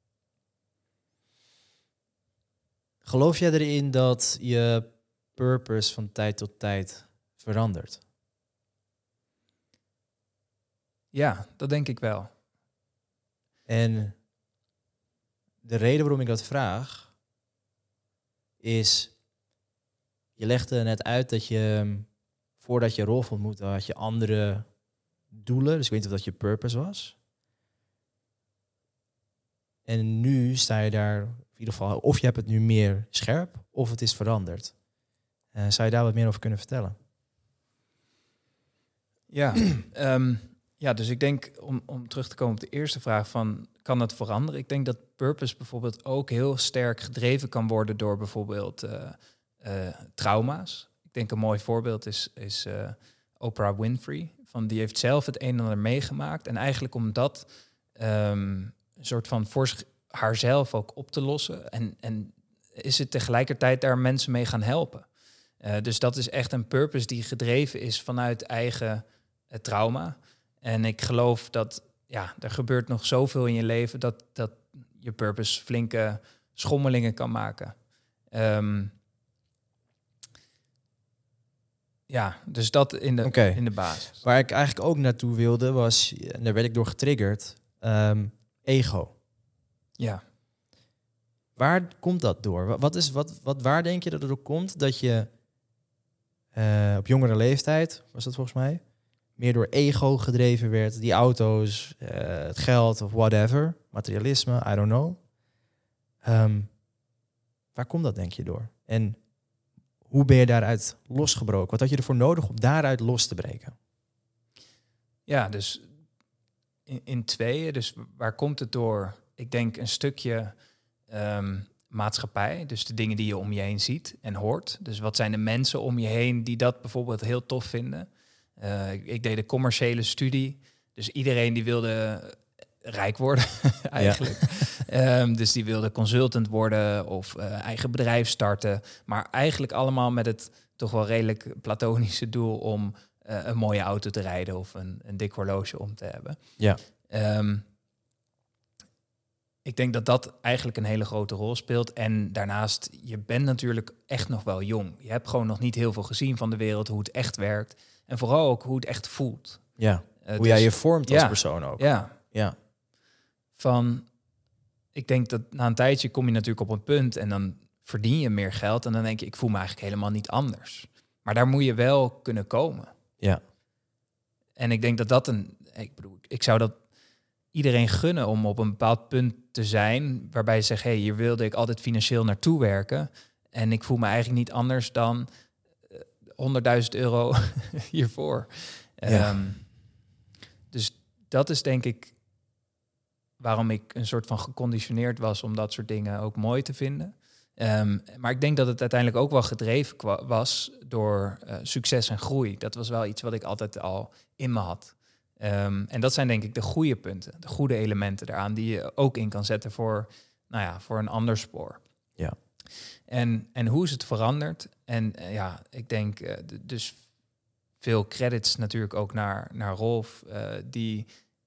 S2: Geloof jij erin dat je purpose van tijd tot tijd verandert?
S1: Ja, dat denk ik wel.
S2: En de reden waarom ik dat vraag is, je legde net uit dat je, voordat je Rolf ontmoette, had je andere doelen. Dus ik weet niet of dat je purpose was. En nu sta je daar, in ieder geval, of je hebt het nu meer scherp, of het is veranderd. Uh, zou je daar wat meer over kunnen vertellen?
S1: Ja, um, ja, dus ik denk, om, om terug te komen op de eerste vraag van, kan het veranderen? Ik denk dat purpose bijvoorbeeld ook heel sterk gedreven kan worden door bijvoorbeeld uh, uh, trauma's. Ik denk een mooi voorbeeld is, is uh, Oprah Winfrey. Van, die heeft zelf het een en ander meegemaakt. En eigenlijk om dat um, een soort van voor haarzelf ook op te lossen. En, en is het tegelijkertijd daar mensen mee gaan helpen. Uh, dus dat is echt een purpose die gedreven is vanuit eigen uh, trauma. En ik geloof dat ja, er gebeurt nog zoveel in je leven dat, dat je purpose flinke schommelingen kan maken. Um, ja, dus dat in de,
S2: okay.
S1: in de basis.
S2: Waar ik eigenlijk ook naartoe wilde was, en daar werd ik door getriggerd, um, ego.
S1: Ja.
S2: Waar komt dat door? Wat is, wat, wat, waar denk je dat het door komt dat je uh, op jongere leeftijd, was dat volgens mij, meer door ego gedreven werd? Die auto's, uh, het geld of whatever, materialisme, I don't know. Um, waar komt dat denk je door? En hoe ben je daaruit losgebroken? Wat had je ervoor nodig om daaruit los te breken?
S1: Ja, dus in, in tweeën. Dus waar komt het door? Ik denk een stukje um, maatschappij. Dus de dingen die je om je heen ziet en hoort. Dus wat zijn de mensen om je heen die dat bijvoorbeeld heel tof vinden? Uh, ik, ik deed een commerciële studie. Dus iedereen die wilde rijk worden eigenlijk. Ja. Um, dus die wilde consultant worden of uh, eigen bedrijf starten. Maar eigenlijk allemaal met het toch wel redelijk platonische doel om uh, een mooie auto te rijden of een, een dik horloge om te hebben.
S2: Ja.
S1: Um, ik denk dat dat eigenlijk een hele grote rol speelt. En daarnaast, je bent natuurlijk echt nog wel jong. Je hebt gewoon nog niet heel veel gezien van de wereld, hoe het echt werkt. En vooral ook hoe het echt voelt.
S2: Ja,
S1: uh,
S2: hoe
S1: dus,
S2: jij je vormt als
S1: ja,
S2: persoon ook.
S1: Ja.
S2: Ja.
S1: Van, ik denk dat na een tijdje kom je natuurlijk op een punt en dan verdien je meer geld. En dan denk je, ik voel me eigenlijk helemaal niet anders. Maar daar moet je wel kunnen komen.
S2: Ja.
S1: En ik denk dat dat een, ik bedoel, ik zou dat iedereen gunnen om op een bepaald punt te zijn waarbij je zegt, hé, hey, hier wilde ik altijd financieel naartoe werken. En ik voel me eigenlijk niet anders dan honderdduizend euro hiervoor.
S2: Ja.
S1: Um, dus dat is denk ik waarom ik een soort van geconditioneerd was om dat soort dingen ook mooi te vinden. Um, maar ik denk dat het uiteindelijk ook wel gedreven kwa- was door uh, succes en groei. Dat was wel iets wat ik altijd al in me had. Um, en dat zijn denk ik de goede punten, de goede elementen daaraan die je ook in kan zetten voor, nou ja, voor een ander spoor.
S2: Ja.
S1: En, en hoe is het veranderd? En uh, ja, ik denk uh, d- dus veel credits natuurlijk ook naar, naar Rolf, uh, die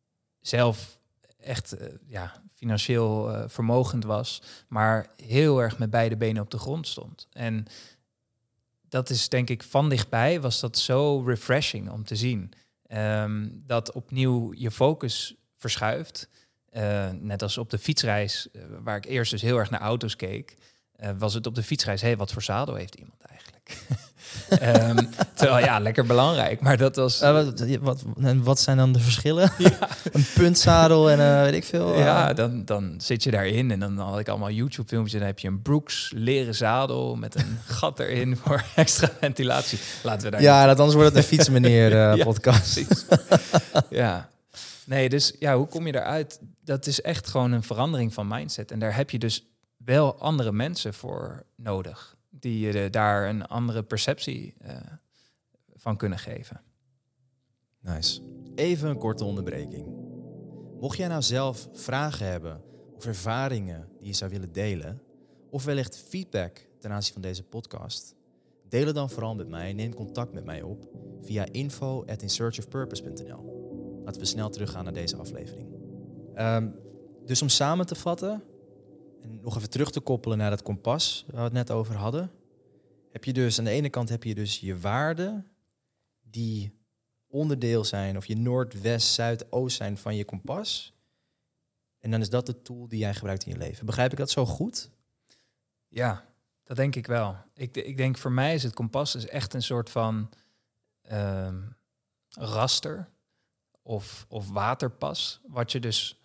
S1: zelf echt uh, ja, financieel uh, vermogend was, maar heel erg met beide benen op de grond stond. En dat is denk ik van dichtbij was dat zo refreshing om te zien. Um, dat opnieuw je focus verschuift. Uh, net als op de fietsreis, uh, waar ik eerst dus heel erg naar auto's keek, uh, was het op de fietsreis, hé, hey, wat voor zadel heeft iemand eigenlijk? um, terwijl, ja, lekker belangrijk, maar dat was...
S2: Uh, wat, wat, en wat zijn dan de verschillen? Ja. Een puntzadel en uh, weet ik veel. Uh.
S1: Ja, dan, dan zit je daarin en dan had ik allemaal YouTube-filmpjes en dan heb je een Brooks leren zadel met een gat erin voor extra ventilatie. Laten we daar...
S2: Ja, dat, anders wordt het een fietsmeneer uh,
S1: ja,
S2: podcast.
S1: Ja. Nee, dus ja, hoe kom je eruit? Dat is echt gewoon een verandering van mindset. En daar heb je dus wel andere mensen voor nodig, die je daar een andere perceptie uh, van kunnen geven.
S2: Nice. Even een korte onderbreking. Mocht jij nou zelf vragen hebben of ervaringen die je zou willen delen, of wellicht feedback ten aanzien van deze podcast, deel het dan vooral met mij en neem contact met mij op via info at in search of purpose dot n l. Laten we snel teruggaan naar deze aflevering. Um, dus om samen te vatten en nog even terug te koppelen naar dat kompas waar we het net over hadden, heb je dus aan de ene kant heb je dus je waarden die onderdeel zijn of je noord, west, zuid, oost zijn van je kompas. En dan is dat de tool die jij gebruikt in je leven. Begrijp ik dat zo goed?
S1: Ja, dat denk ik wel. Ik, ik denk voor mij is het kompas is echt een soort van um, raster of, of waterpas, wat je dus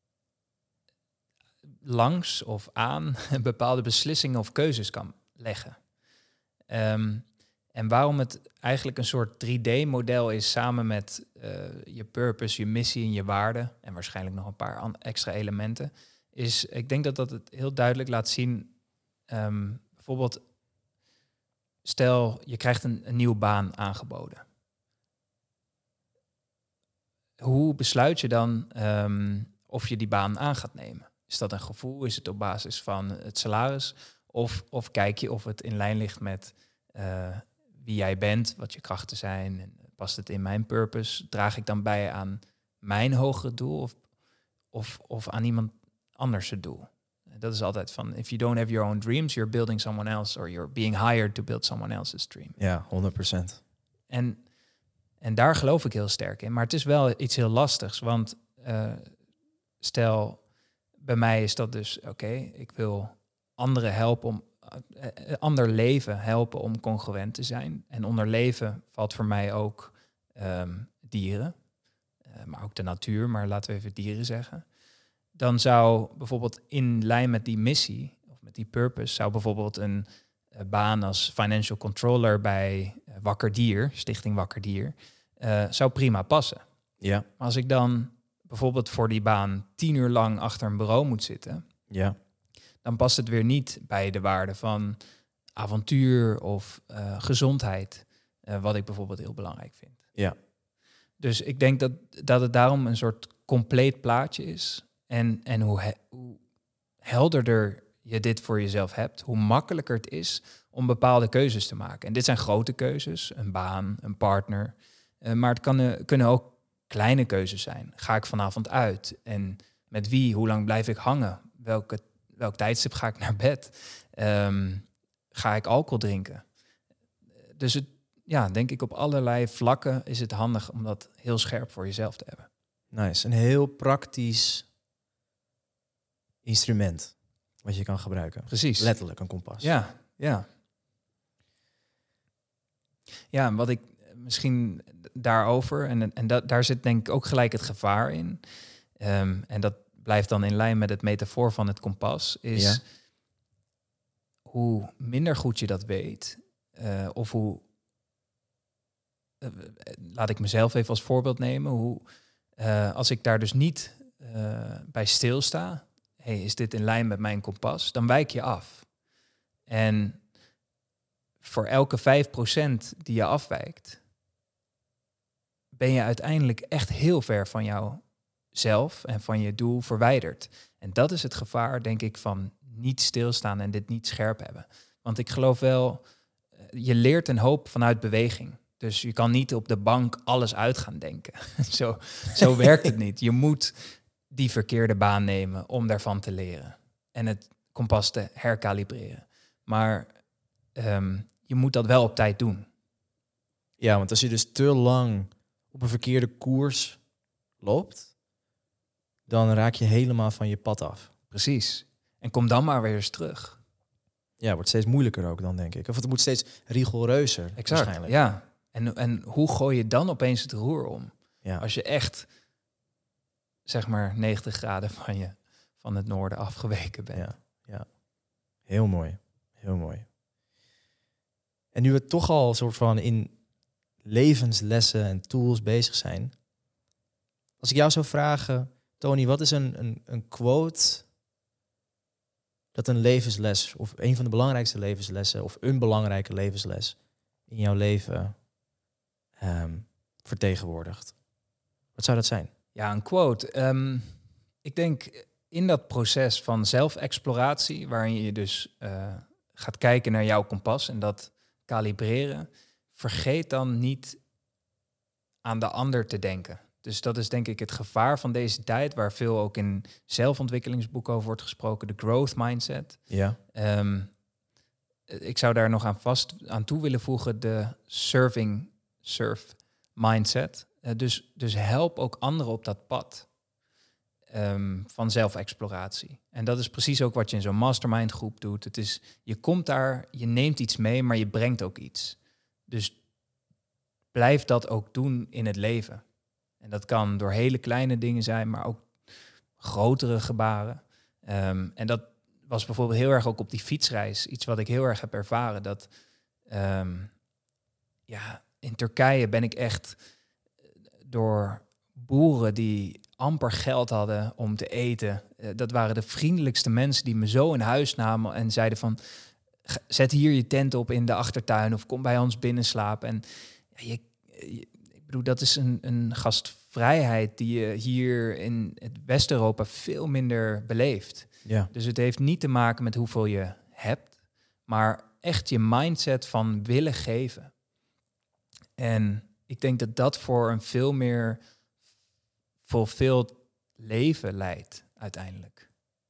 S1: langs of aan bepaalde beslissingen of keuzes kan leggen. Um, en waarom het eigenlijk een soort drie D-model is samen met uh, je purpose, je missie en je waarden en waarschijnlijk nog een paar an- extra elementen, is ik denk dat dat het heel duidelijk laat zien. Um, bijvoorbeeld, stel je krijgt een, een nieuwe baan aangeboden. Hoe besluit je dan um, of je die baan aan gaat nemen? Is dat een gevoel? Is het op basis van het salaris? Of, of kijk je of het in lijn ligt met uh, wie jij bent, wat je krachten zijn? En past het in mijn purpose? Draag ik dan bij aan mijn hogere doel of, of, of aan iemand anders het doel? Dat is altijd van, if you don't have your own dreams, you're building someone else, or you're being hired to build someone else's dream.
S2: Ja, honderd procent.
S1: En, en daar geloof ik heel sterk in. Maar het is wel iets heel lastigs, want uh, stel, bij mij is dat dus, oké, okay, ik wil anderen helpen om, uh, ander leven helpen om congruent te zijn. En onder leven valt voor mij ook um, dieren, uh, maar ook de natuur, maar laten we even dieren zeggen. Dan zou bijvoorbeeld in lijn met die missie of met die purpose, zou bijvoorbeeld een uh, baan als financial controller bij uh, Wakker Dier, Stichting Wakker Dier, uh, zou prima passen.
S2: Ja.
S1: Maar als ik dan bijvoorbeeld voor die baan tien uur lang achter een bureau moet zitten,
S2: ja,
S1: dan past het weer niet bij de waarde van avontuur of uh, gezondheid, uh, wat ik bijvoorbeeld heel belangrijk vind.
S2: Ja.
S1: Dus ik denk dat, dat het daarom een soort compleet plaatje is. En, en hoe, he, hoe helderder je dit voor jezelf hebt, hoe makkelijker het is om bepaalde keuzes te maken. En dit zijn grote keuzes, een baan, een partner. Uh, maar het kan, uh, kunnen ook kleine keuzes zijn. Ga ik vanavond uit? En met wie? Hoe lang blijf ik hangen? Welke, welk tijdstip ga ik naar bed? Um, ga ik alcohol drinken? Dus het, ja, denk ik op allerlei vlakken is het handig om dat heel scherp voor jezelf te hebben.
S2: Nice. Een heel praktisch instrument wat je kan gebruiken.
S1: Precies.
S2: Letterlijk een kompas.
S1: Ja, ja. Ja, wat ik misschien daarover, en, en dat, daar zit denk ik ook gelijk het gevaar in. Um, en dat blijft dan in lijn met het metafoor van het kompas, is ja. hoe minder goed je dat weet, uh, of hoe, uh, laat ik mezelf even als voorbeeld nemen, hoe uh, als ik daar dus niet uh, bij stilsta, hey, is dit in lijn met mijn kompas, dan wijk je af. En voor elke vijf procent die je afwijkt, ben je uiteindelijk echt heel ver van jouzelf en van je doel verwijderd. En dat is het gevaar, denk ik, van niet stilstaan en dit niet scherp hebben. Want ik geloof wel, je leert een hoop vanuit beweging. Dus je kan niet op de bank alles uit gaan denken. zo, zo werkt het niet. Je moet die verkeerde baan nemen om daarvan te leren. En het kompas te herkalibreren. Maar um, je moet dat wel op tijd doen.
S2: Ja, want als je dus te lang op een verkeerde koers loopt, dan raak je helemaal van je pad af.
S1: Precies. En kom dan maar weer eens terug.
S2: Ja, wordt steeds moeilijker ook dan, denk ik. Of het moet steeds rigoureuzer,
S1: exact,
S2: waarschijnlijk.
S1: Ja. En, en hoe gooi je dan opeens het roer om?
S2: Ja.
S1: Als je echt, zeg maar, negentig graden van, je, van het noorden afgeweken bent.
S2: Ja, ja. Heel mooi. Heel mooi. En nu we toch al een soort van in levenslessen en tools bezig zijn. Als ik jou zou vragen, Tony, wat is een, een, een quote dat een levensles, of een van de belangrijkste levenslessen, of een belangrijke levensles in jouw leven um, vertegenwoordigt? Wat zou dat zijn?
S1: Ja, een quote. Um, ik denk in dat proces van zelfexploratie, waarin je dus uh, gaat kijken naar jouw kompas en dat kalibreren, vergeet dan niet aan de ander te denken. Dus dat is denk ik het gevaar van deze tijd, waar veel ook in zelfontwikkelingsboeken over wordt gesproken, de growth mindset.
S2: Ja.
S1: Um, ik zou daar nog aan vast aan toe willen voegen de serving surf mindset. Uh, dus, dus help ook anderen op dat pad um, van zelfexploratie. En dat is precies ook wat je in zo'n mastermind groep doet. Het is, je komt daar, je neemt iets mee, maar je brengt ook iets. Dus blijf dat ook doen in het leven. En dat kan door hele kleine dingen zijn, maar ook grotere gebaren. Um, en dat was bijvoorbeeld heel erg ook op die fietsreis. Iets wat ik heel erg heb ervaren. Dat um, ja, in Turkije ben ik echt door boeren die amper geld hadden om te eten. Uh, dat waren de vriendelijkste mensen die me zo in huis namen en zeiden van, zet hier je tent op in de achtertuin of kom bij ons binnen slapen. En ja, je, je, ik bedoel, dat is een, een gastvrijheid die je hier in het West-Europa veel minder beleeft.
S2: Ja.
S1: Dus het heeft niet te maken met hoeveel je hebt, maar echt je mindset van willen geven. En ik denk dat dat voor een veel meer fulfilled leven leidt uiteindelijk.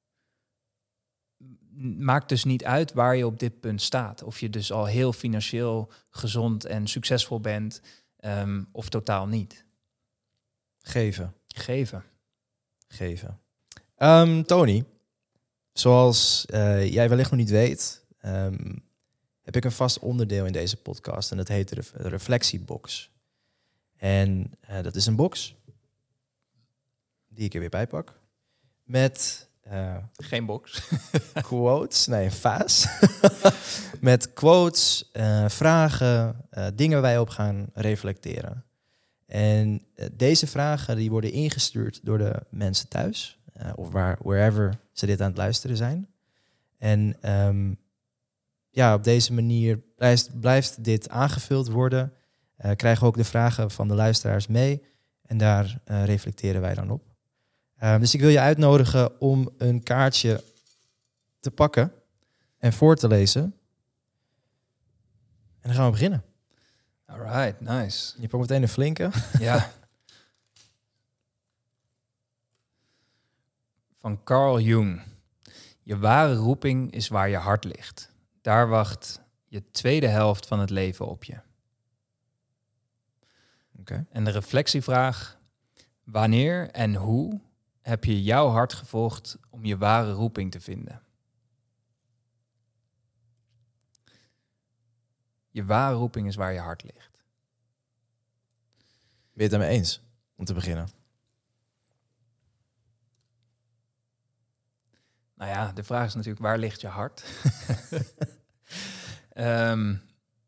S1: Maakt dus niet uit waar je op dit punt staat. Of je dus al heel financieel gezond en succesvol bent, um, of totaal niet.
S2: Geven.
S1: Geven.
S2: Geven. Um, Tony, zoals uh, jij wellicht nog niet weet, um, heb ik een vast onderdeel in deze podcast en dat heet de ref- reflectiebox. En uh, dat is een box die ik er weer bij pak met uh,
S1: geen box.
S2: quotes, nee, een vaas. Met quotes, uh, vragen, uh, dingen waar wij op gaan reflecteren. En uh, deze vragen die worden ingestuurd door de mensen thuis, uh, of waar, wherever ze dit aan het luisteren zijn. En um, ja, op deze manier blijft, blijft dit aangevuld worden. Uh, krijgen we ook de vragen van de luisteraars mee. En daar uh, reflecteren wij dan op. Uh, dus ik wil je uitnodigen om een kaartje te pakken en voor te lezen. En dan gaan we beginnen.
S1: Alright, nice.
S2: Je pakt meteen een flinke.
S1: Ja. Van Carl Jung. Je ware roeping is waar je hart ligt. Daar wacht je tweede helft van het leven op je.
S2: Okay.
S1: En de reflectievraag: wanneer en hoe heb je jouw hart gevolgd om je ware roeping te vinden? Je ware roeping is waar je hart ligt.
S2: Ben je het daarmee eens, om te beginnen?
S1: Nou ja, de vraag is natuurlijk, waar ligt je hart? um,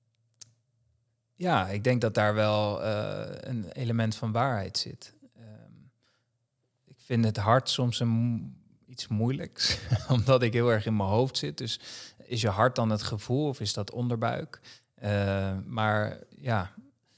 S1: ja, ik denk dat daar wel uh, een element van waarheid zit. Um, ik vind het hart soms een mo- iets moeilijks, omdat ik heel erg in mijn hoofd zit. Dus is je hart dan het gevoel of is dat onderbuik? Uh, maar ja,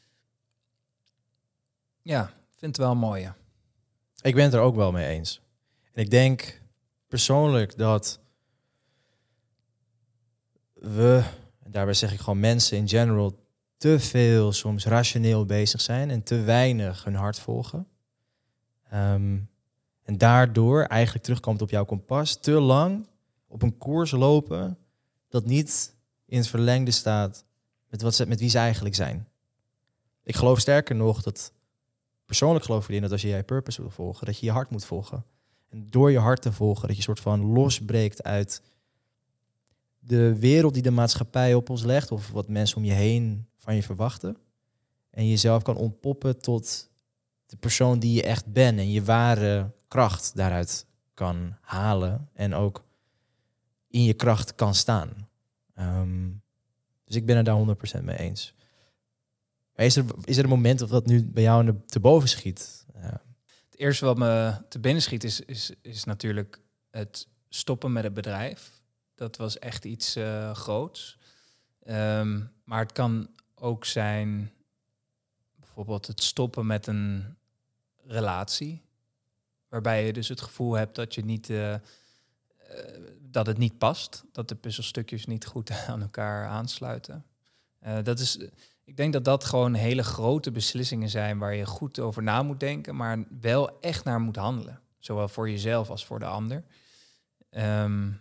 S1: ja, ik vind het wel mooi. Ja.
S2: Ik ben het er ook wel mee eens. En ik denk persoonlijk dat we, en daarbij zeg ik gewoon mensen in general, te veel soms rationeel bezig zijn en te weinig hun hart volgen. Um, en daardoor eigenlijk terugkomt op jouw kompas, te lang op een koers lopen dat niet in het verlengde staat met, wat ze, met wie ze eigenlijk zijn. Ik geloof sterker nog dat, persoonlijk geloof ik erin dat als je je purpose wil volgen, dat je je hart moet volgen. En door je hart te volgen, dat je soort van losbreekt uit de wereld die de maatschappij op ons legt, of wat mensen om je heen van je verwachten. En jezelf kan ontpoppen tot de persoon die je echt bent en je ware kracht daaruit kan halen en ook in je kracht kan staan. Um, dus ik ben het daar honderd procent mee eens. Maar is er, is er een moment of dat nu bij jou te boven schiet? Uh.
S1: Het eerste wat me te binnen schiet is, is, is natuurlijk het stoppen met het bedrijf. Dat was echt iets uh, groots. Um, maar het kan ook zijn bijvoorbeeld het stoppen met een relatie. Waarbij je dus het gevoel hebt dat je niet uh, uh, dat het niet past. Dat de puzzelstukjes niet goed aan elkaar aansluiten. Uh, dat is, ik denk dat dat gewoon hele grote beslissingen zijn waar je goed over na moet denken, maar wel echt naar moet handelen. Zowel voor jezelf als voor de ander. Um,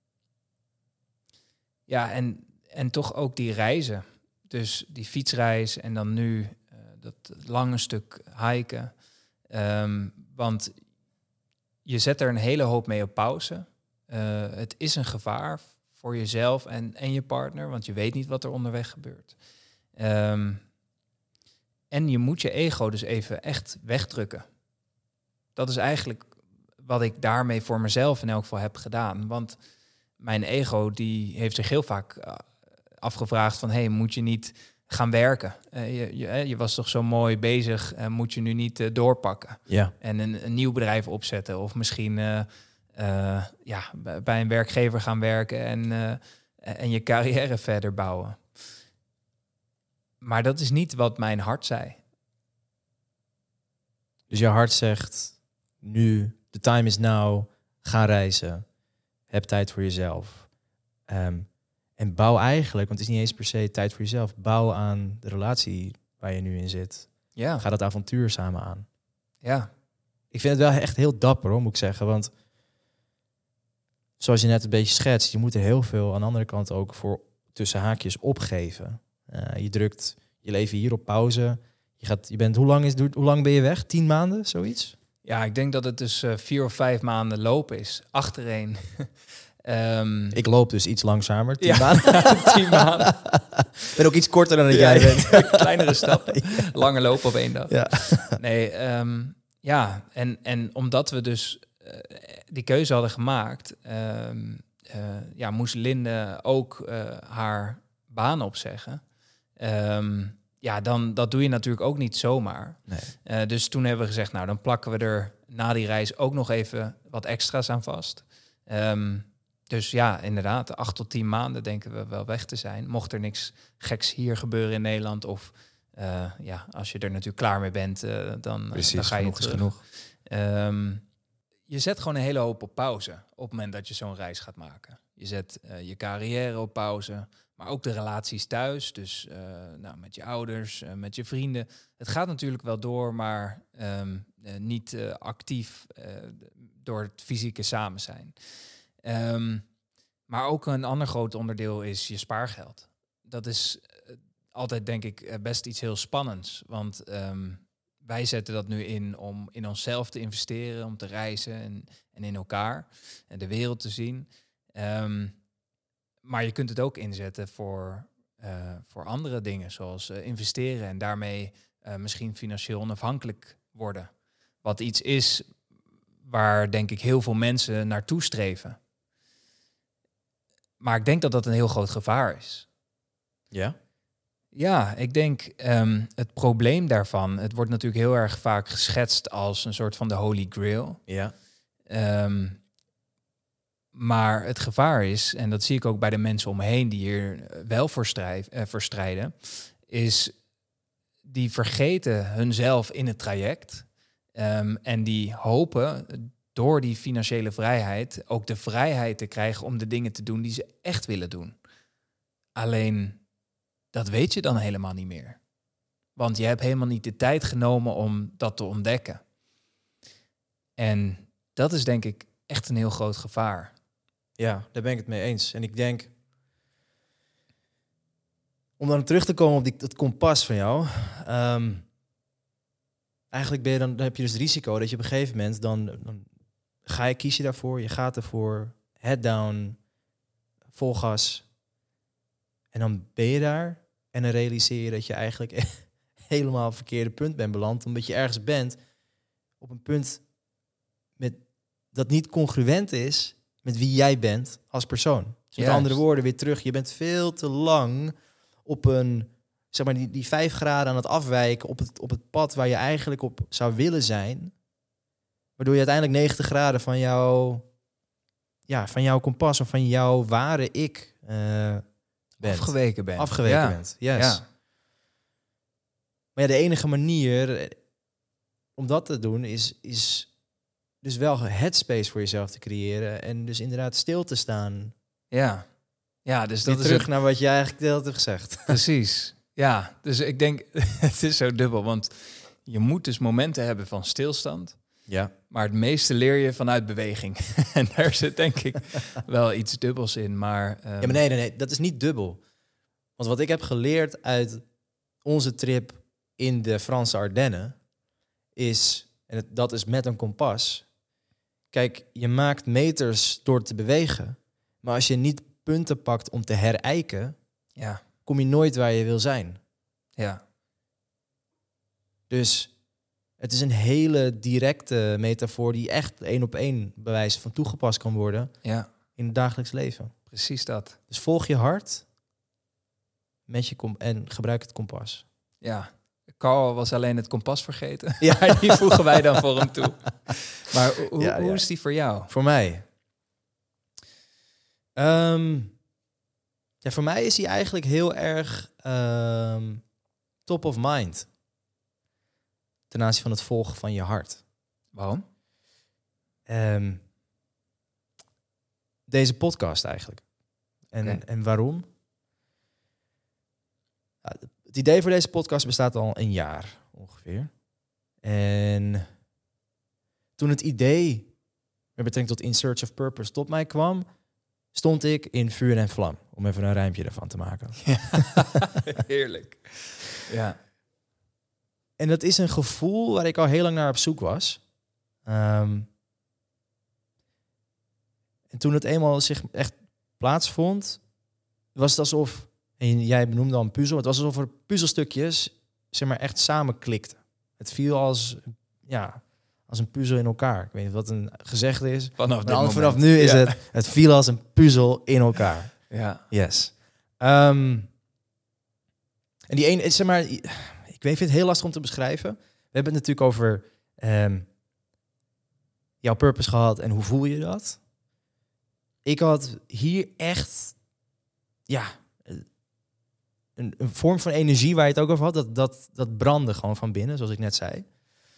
S1: ja, en, en toch ook die reizen. Dus die fietsreis en dan nu uh, dat lange stuk hiken. Um, want je zet er een hele hoop mee op pauze. Uh, het is een gevaar voor jezelf en, en je partner, want je weet niet wat er onderweg gebeurt. Um, en je moet je ego dus even echt wegdrukken. Dat is eigenlijk wat ik daarmee voor mezelf in elk geval heb gedaan. Want mijn ego die heeft zich heel vaak uh, afgevraagd van, hey, moet je niet gaan werken? Uh, je, je, je was toch zo mooi bezig, uh, moet je nu niet uh, doorpakken?
S2: Ja.
S1: En een, een nieuw bedrijf opzetten of misschien uh, uh, ja, bij een werkgever gaan werken en, uh, en je carrière verder bouwen. Maar dat is niet wat mijn hart zei.
S2: Dus je hart zegt, nu, the time is now, ga reizen. Heb tijd voor jezelf. Um, en bouw eigenlijk, want het is niet eens per se tijd voor jezelf, bouw aan de relatie waar je nu in zit.
S1: Ja.
S2: Ga dat avontuur samen aan.
S1: Ja.
S2: Ik vind het wel echt heel dapper, hoor, moet ik zeggen. Want zoals je net een beetje schetst, je moet er heel veel aan de andere kant ook voor tussen haakjes opgeven. Uh, je drukt je leven hier op pauze. Je gaat, je bent, hoe lang is, hoe lang ben je weg? Tien maanden, zoiets?
S1: Ja, ik denk dat het dus uh, vier of vijf maanden lopen is. Achtereen. um,
S2: ik loop dus iets langzamer. Tien
S1: ja,
S2: maanden.
S1: tien maanden.
S2: Ik ben ook iets korter dan dat
S1: ja,
S2: jij bent.
S1: Kleinere stappen. Ja. Lange lopen op één dag.
S2: Ja.
S1: Nee, um, ja. En, en omdat we dus uh, die keuze hadden gemaakt, um, uh, ja, moest Linde ook uh, haar baan opzeggen. Um, ja, dan dat doe je natuurlijk ook niet zomaar.
S2: Nee.
S1: Uh, dus toen hebben we gezegd, nou, dan plakken we er na die reis ook nog even wat extra's aan vast. Um, dus ja, inderdaad, acht tot tien maanden denken we wel weg te zijn. Mocht er niks geks hier gebeuren in Nederland, of uh, ja, als je er natuurlijk klaar mee bent, uh, dan,
S2: Precies,
S1: dan ga je
S2: genoeg
S1: terug.
S2: is genoeg.
S1: Um, je zet gewoon een hele hoop op pauze op het moment dat je zo'n reis gaat maken. Je zet uh, je carrière op pauze, maar ook de relaties thuis. Dus uh, nou, met je ouders, uh, met je vrienden. Het gaat natuurlijk wel door, maar um, uh, niet uh, actief uh, door het fysieke samen zijn. Um, maar ook een ander groot onderdeel is je spaargeld. Dat is uh, altijd, denk ik, uh, best iets heel spannends. Want um, wij zetten dat nu in om in onszelf te investeren, om te reizen en, en in elkaar en de wereld te zien. Um, maar je kunt het ook inzetten voor, uh, voor andere dingen, zoals uh, investeren en daarmee uh, misschien financieel onafhankelijk worden. Wat iets is waar, denk ik, heel veel mensen naartoe streven. Maar ik denk dat dat een heel groot gevaar is.
S2: Ja?
S1: Ja, ik denk um, het probleem daarvan, het wordt natuurlijk heel erg vaak geschetst als een soort van de Holy Grail.
S2: Ja.
S1: Um, maar het gevaar is, en dat zie ik ook bij de mensen om me heen die hier wel voor, strijf, eh, voor strijden, is die vergeten hunzelf in het traject. Um, en die hopen door die financiële vrijheid ook de vrijheid te krijgen om de dingen te doen die ze echt willen doen. Alleen dat weet je dan helemaal niet meer. Want je hebt helemaal niet de tijd genomen om dat te ontdekken. En dat is denk ik echt een heel groot gevaar.
S2: Ja, daar ben ik het mee eens. En ik denk, om dan terug te komen op die, dat kompas van jou. Um, eigenlijk ben je dan, dan heb je dus het risico dat je op een gegeven moment dan, dan ga je, kies je daarvoor, je gaat ervoor, head down, vol gas. En dan ben je daar en dan realiseer je dat je eigenlijk helemaal op het verkeerde punt bent beland, omdat je ergens bent op een punt met, dat niet congruent is met wie jij bent als persoon. Dus met andere woorden, weer terug. Je bent veel te lang op een, zeg maar, die, die vijf graden aan het afwijken op het, op het pad waar je eigenlijk op zou willen zijn. Waardoor je uiteindelijk negentig graden van jouw, ja, van jouw kompas of van jouw ware ik uh, bent.
S1: Afgeweken bent.
S2: Afgeweken
S1: ja.
S2: bent, yes.
S1: Ja.
S2: Maar ja, de enige manier om dat te doen is, is dus wel headspace voor jezelf te creëren en dus inderdaad stil te staan.
S1: Ja, ja, dus dat
S2: Weer
S1: is
S2: terug
S1: het.
S2: naar wat je eigenlijk de hele tijd hebt gezegd.
S1: Precies. Ja, dus ik denk, het is zo dubbel, want je moet dus momenten hebben van stilstand.
S2: Ja.
S1: Maar het meeste leer je vanuit beweging. En daar zit denk ik wel iets dubbels in. Maar, um...
S2: ja, maar nee, nee, nee, dat is niet dubbel. Want wat ik heb geleerd uit onze trip in de Franse Ardennen is, en het, dat is met een kompas. Kijk, je maakt meters door te bewegen. Maar als je niet punten pakt om te herijken,
S1: ja.
S2: kom je nooit waar je wil zijn.
S1: Ja.
S2: Dus het is een hele directe metafoor die echt één op één bij wijze van toegepast kan worden
S1: Ja.
S2: in het dagelijks leven.
S1: Precies dat.
S2: Dus volg je hart met je kom- en gebruik het kompas.
S1: Ja. Carl was alleen het kompas vergeten.
S2: Ja,
S1: maar die voegen wij dan voor hem toe. Maar ho-
S2: Ja,
S1: hoe
S2: ja.
S1: is die voor jou?
S2: Voor mij? Um, ja, voor mij is hij eigenlijk heel erg um, top of mind. Ten aanzien van het volgen van je hart.
S1: Waarom?
S2: Um, deze podcast eigenlijk. En,
S1: Okay.
S2: en waarom? Ja, het idee voor deze podcast bestaat al een jaar ongeveer. En toen het idee met betrekking tot In Search of Purpose tot mij kwam, stond ik in vuur en vlam. Om even een rijmpje ervan te maken.
S1: Ja. Heerlijk. Ja.
S2: En dat is een gevoel waar ik al heel lang naar op zoek was. Um, en toen het eenmaal zich echt plaatsvond, was het alsof, en jij benoemde al een puzzel, het was alsof er puzzelstukjes, zeg maar, echt samenklikten. Het viel als, ja, als een puzzel in elkaar. Ik weet niet wat een gezegde is.
S1: Vanaf, dit
S2: Maar
S1: moment.
S2: vanaf nu is
S1: ja.
S2: het, het viel als een puzzel in elkaar.
S1: Ja.
S2: Yes. Um, en die een, zeg maar, ik weet, vind het heel lastig om te beschrijven. We hebben het natuurlijk over um, jouw purpose gehad en hoe voel je dat? Ik had hier echt, ja, een, een vorm van energie waar je het ook over had. Dat, dat, dat brandde gewoon van binnen, zoals ik net zei.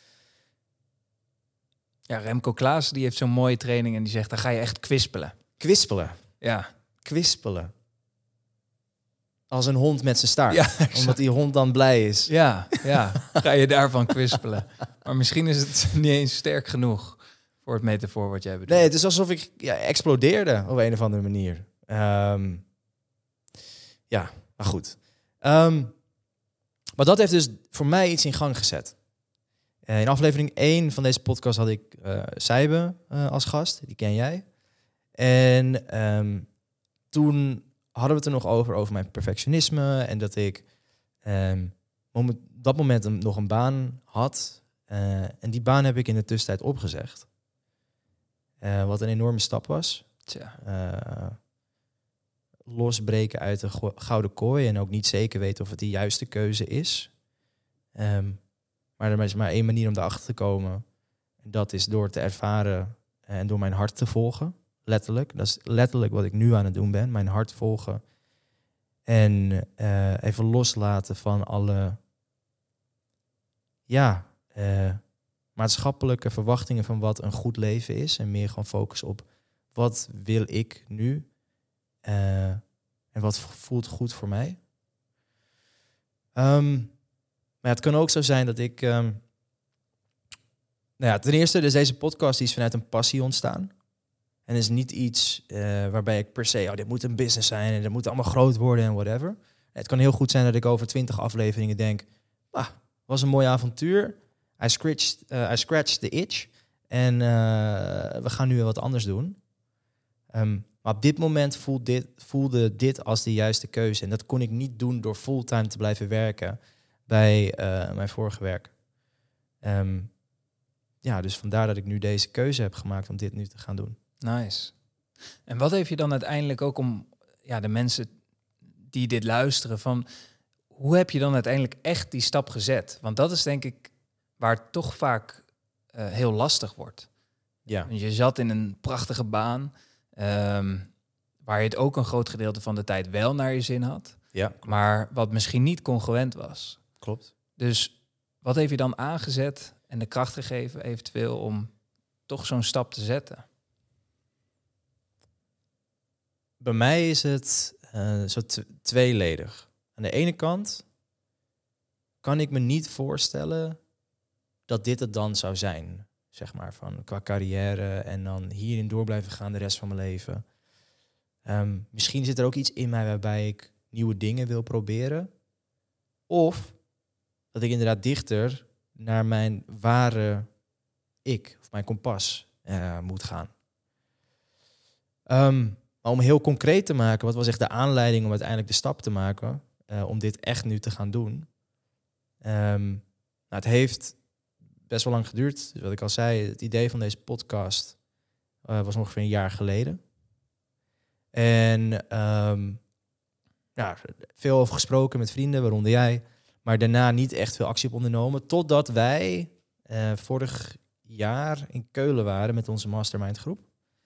S1: Ja, Remco Klaas die heeft zo'n mooie training en die zegt, dan ga je echt kwispelen.
S2: Kwispelen.
S1: Ja.
S2: Kwispelen. Als een hond met zijn staart.
S1: Ja, exact.
S2: Omdat die hond dan blij is.
S1: Ja, ja. Ga je daarvan kwispelen. Maar misschien is het niet eens sterk genoeg voor het metafoor wat jij bedoelt.
S2: Nee, het is alsof ik ja, explodeerde op een of andere manier. Um, ja, maar goed. Um, maar dat heeft dus voor mij iets in gang gezet. Uh, in aflevering één van deze podcast had ik uh, Seibe uh, als gast. Die ken jij. En um, toen hadden we het er nog over, over mijn perfectionisme. En dat ik um, op dat moment een, nog een baan had. Uh, en die baan heb ik in de tussentijd opgezegd. Uh, wat een enorme stap was.
S1: Tja.
S2: Uh, losbreken uit de go- gouden kooi en ook niet zeker weten of het de juiste keuze is. Um, maar er is maar één manier om daarachter te komen. En dat is door te ervaren en door mijn hart te volgen. Letterlijk. Dat is letterlijk wat ik nu aan het doen ben. Mijn hart volgen. En uh, even loslaten van alle ja, uh, maatschappelijke verwachtingen van wat een goed leven is. En meer gewoon focus op wat wil ik nu. Uh, en wat voelt goed voor mij. Um, maar ja, het kan ook zo zijn dat ik... Um, nou ja, ten eerste, dus deze podcast die is vanuit een passie ontstaan. En is niet iets uh, waarbij ik per se... Oh, dit moet een business zijn en dit moet allemaal groot worden en whatever. Het kan heel goed zijn dat ik over twintig afleveringen denk... Ah, was een mooi avontuur. I scratched, uh, I scratched the itch. En uh, we gaan nu weer wat anders doen. Um, maar op dit moment voelde dit, voelde dit als de juiste keuze. En dat kon ik niet doen door fulltime te blijven werken bij uh, mijn vorige werk. Um, ja, dus vandaar dat ik nu deze keuze heb gemaakt om dit nu te gaan doen.
S1: Nice. En wat heeft je dan uiteindelijk ook om ja, de mensen die dit luisteren van... Hoe heb je dan uiteindelijk echt die stap gezet? Want dat is denk ik waar het toch vaak uh, heel lastig wordt.
S2: Ja.
S1: Je zat in een prachtige baan... Um, waar je het ook een groot gedeelte van de tijd wel naar je zin had.
S2: Ja.
S1: Maar wat misschien niet congruent was.
S2: Klopt.
S1: Dus wat heeft je dan aangezet en de kracht gegeven eventueel om toch zo'n stap te zetten?
S2: Bij mij is het uh, zo t- tweeledig. Aan de ene kant kan ik me niet voorstellen dat dit het dan zou zijn. Zeg maar, van qua carrière en dan hierin door blijven gaan de rest van mijn leven. Um, misschien zit er ook iets in mij waarbij ik nieuwe dingen wil proberen. Of dat ik inderdaad dichter naar mijn ware ik, of mijn kompas, uh, moet gaan. Um, maar om heel concreet te maken, wat was echt de aanleiding om uiteindelijk de stap te maken, uh, om dit echt nu te gaan doen? Um, nou, het heeft best wel lang geduurd. Dus wat ik al zei, het idee van deze podcast uh, was ongeveer een jaar geleden. En um, ja, veel over gesproken met vrienden, waaronder jij. Maar daarna niet echt veel actie op ondernomen. Totdat wij uh, vorig jaar in Keulen waren met onze mastermind groep.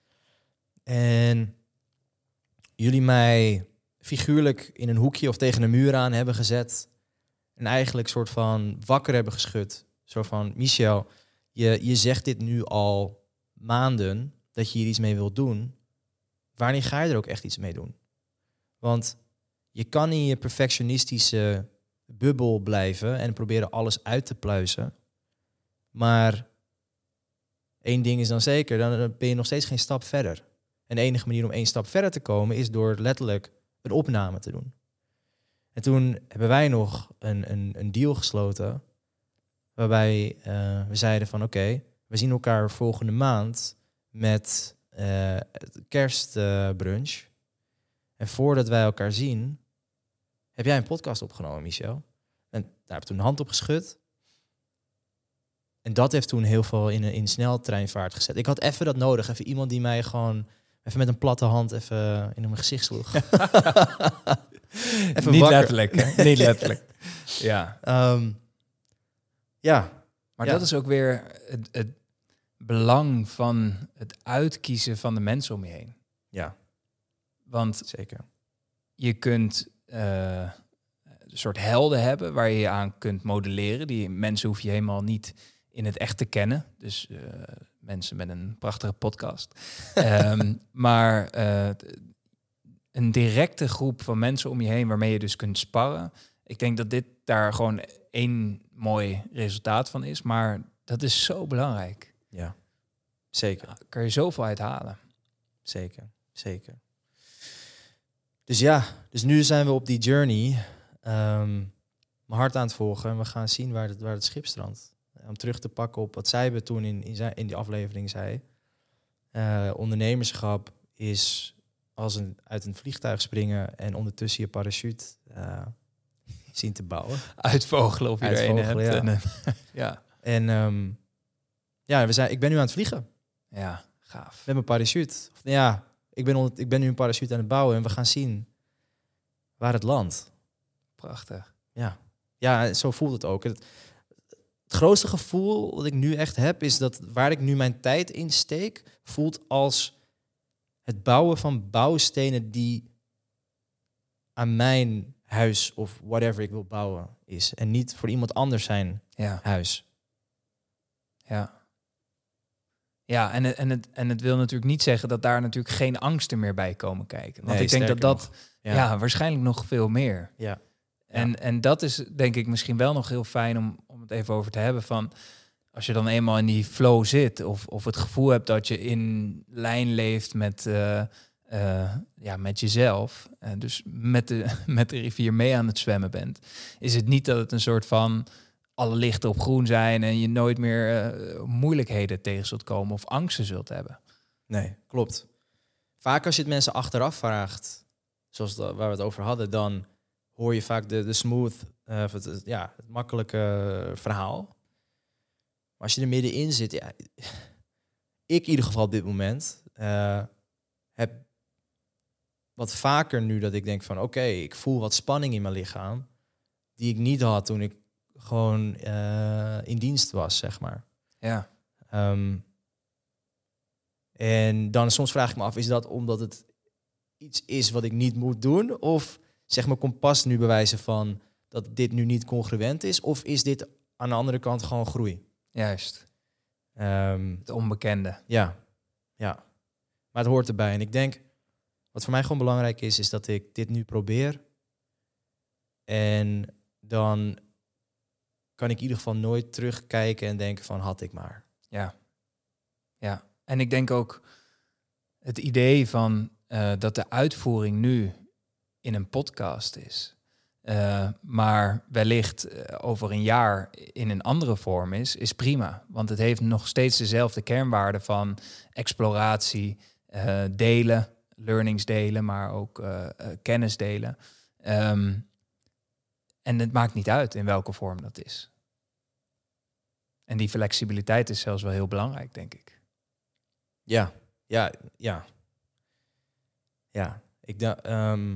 S2: En jullie mij figuurlijk in een hoekje of tegen een muur aan hebben gezet. En eigenlijk soort van wakker hebben geschud. Zo van, Michel, je, je zegt dit nu al maanden, dat je hier iets mee wilt doen. Wanneer ga je er ook echt iets mee doen? Want je kan in je perfectionistische bubbel blijven en proberen alles uit te pluizen. Maar één ding is dan zeker, dan ben je nog steeds geen stap verder. En de enige manier om één stap verder te komen is door letterlijk een opname te doen. En toen hebben wij nog een, een, een deal gesloten waarbij uh, we zeiden van oké, okay, we zien elkaar volgende maand met uh, kerstbrunch. Uh, en voordat wij elkaar zien, heb jij een podcast opgenomen, Michel. En daar heb ik toen een hand op geschud. En dat heeft toen heel veel in, in sneltreinvaart gezet. Ik had even dat nodig. Even iemand die mij gewoon even met een platte hand even in mijn gezicht sloeg.
S1: even Niet wakker. letterlijk, hè? Niet letterlijk. Ja.
S2: Um, ja.
S1: Maar
S2: ja.
S1: dat is ook weer het, het belang van het uitkiezen van de mensen om je heen.
S2: Ja.
S1: Want
S2: zeker.
S1: Je kunt uh, een soort helden hebben waar je je aan kunt modelleren. Die mensen hoef je helemaal niet in het echt te kennen. Dus uh, mensen met een prachtige podcast. um, maar uh, een directe groep van mensen om je heen waarmee je dus kunt sparren. Ik denk dat dit daar gewoon één mooi resultaat van is. Maar dat is zo belangrijk.
S2: Ja, zeker.
S1: Daar kan je zoveel uit halen.
S2: Zeker, zeker. Dus ja, dus nu zijn we op die journey. Um, mijn hart aan het volgen. En we gaan zien waar het, waar het schip strandt. Om terug te pakken op wat zij we toen in, in, in die aflevering zei. Uh, ondernemerschap is als een, uit een vliegtuig springen en ondertussen je parachute uh, zien te bouwen.
S1: Uitvogelen of je er een hebt.
S2: Ja.
S1: En, uh, ja.
S2: En um, ja, we zijn, ik ben nu aan het vliegen.
S1: Ja, gaaf.
S2: Met mijn parachute. Of, ja, ik ben, onder, ik ben nu een parachute aan het bouwen en we gaan zien waar het landt.
S1: Prachtig.
S2: Ja, ja, zo voelt het ook. Het, het grootste gevoel dat ik nu echt heb is dat waar ik nu mijn tijd in steek, voelt als het bouwen van bouwstenen die aan mijn huis of whatever ik wil bouwen is. En niet voor iemand anders zijn
S1: ja.
S2: huis.
S1: Ja. Ja, en het, en, het, en het wil natuurlijk niet zeggen dat daar natuurlijk geen angsten meer bij komen kijken. Want
S2: nee,
S1: ik denk dat dat
S2: ja.
S1: ja, waarschijnlijk nog veel meer.
S2: Ja.
S1: En,
S2: Ja.
S1: en dat is denk ik misschien wel nog heel fijn om, om het even over te hebben van... Als je dan eenmaal in die flow zit of, of het gevoel hebt dat je in lijn leeft met, uh, uh, ja, met jezelf, uh, dus met de, met de rivier mee aan het zwemmen bent, is het niet dat het een soort van alle lichten op groen zijn en je nooit meer uh, moeilijkheden tegen zult komen of angsten zult hebben.
S2: Nee, klopt. Vaak als je het mensen achteraf vraagt, zoals de, waar we het over hadden, dan hoor je vaak de, de smooth, uh, het, ja, het makkelijke verhaal. Maar als je er middenin zit, ja, ik in ieder geval op dit moment, uh, heb wat vaker nu dat ik denk van oké, okay, ik voel wat spanning in mijn lichaam, die ik niet had toen ik gewoon uh, in dienst was, zeg maar.
S1: Ja.
S2: Um, en dan soms vraag ik me af, is dat omdat het iets is wat ik niet moet doen? Of zeg mijn kompas nu bewijzen van dat dit nu niet congruent is? Of is dit aan de andere kant gewoon groei?
S1: Juist.
S2: Um,
S1: het onbekende.
S2: Ja, ja. Maar het hoort erbij. En ik denk, wat voor mij gewoon belangrijk is, is dat ik dit nu probeer. En dan kan ik in ieder geval nooit terugkijken en denken van, had ik maar.
S1: Ja. Ja. En ik denk ook het idee van uh, dat de uitvoering nu in een podcast is, uh, maar wellicht uh, over een jaar in een andere vorm is, is prima. Want het heeft nog steeds dezelfde kernwaarden van exploratie, uh, delen, learnings delen, maar ook uh, uh, kennis delen. Um, en het maakt niet uit in welke vorm dat is. En die flexibiliteit is zelfs wel heel belangrijk, denk ik.
S2: Ja, ja, ja. Ja, ik, da- um,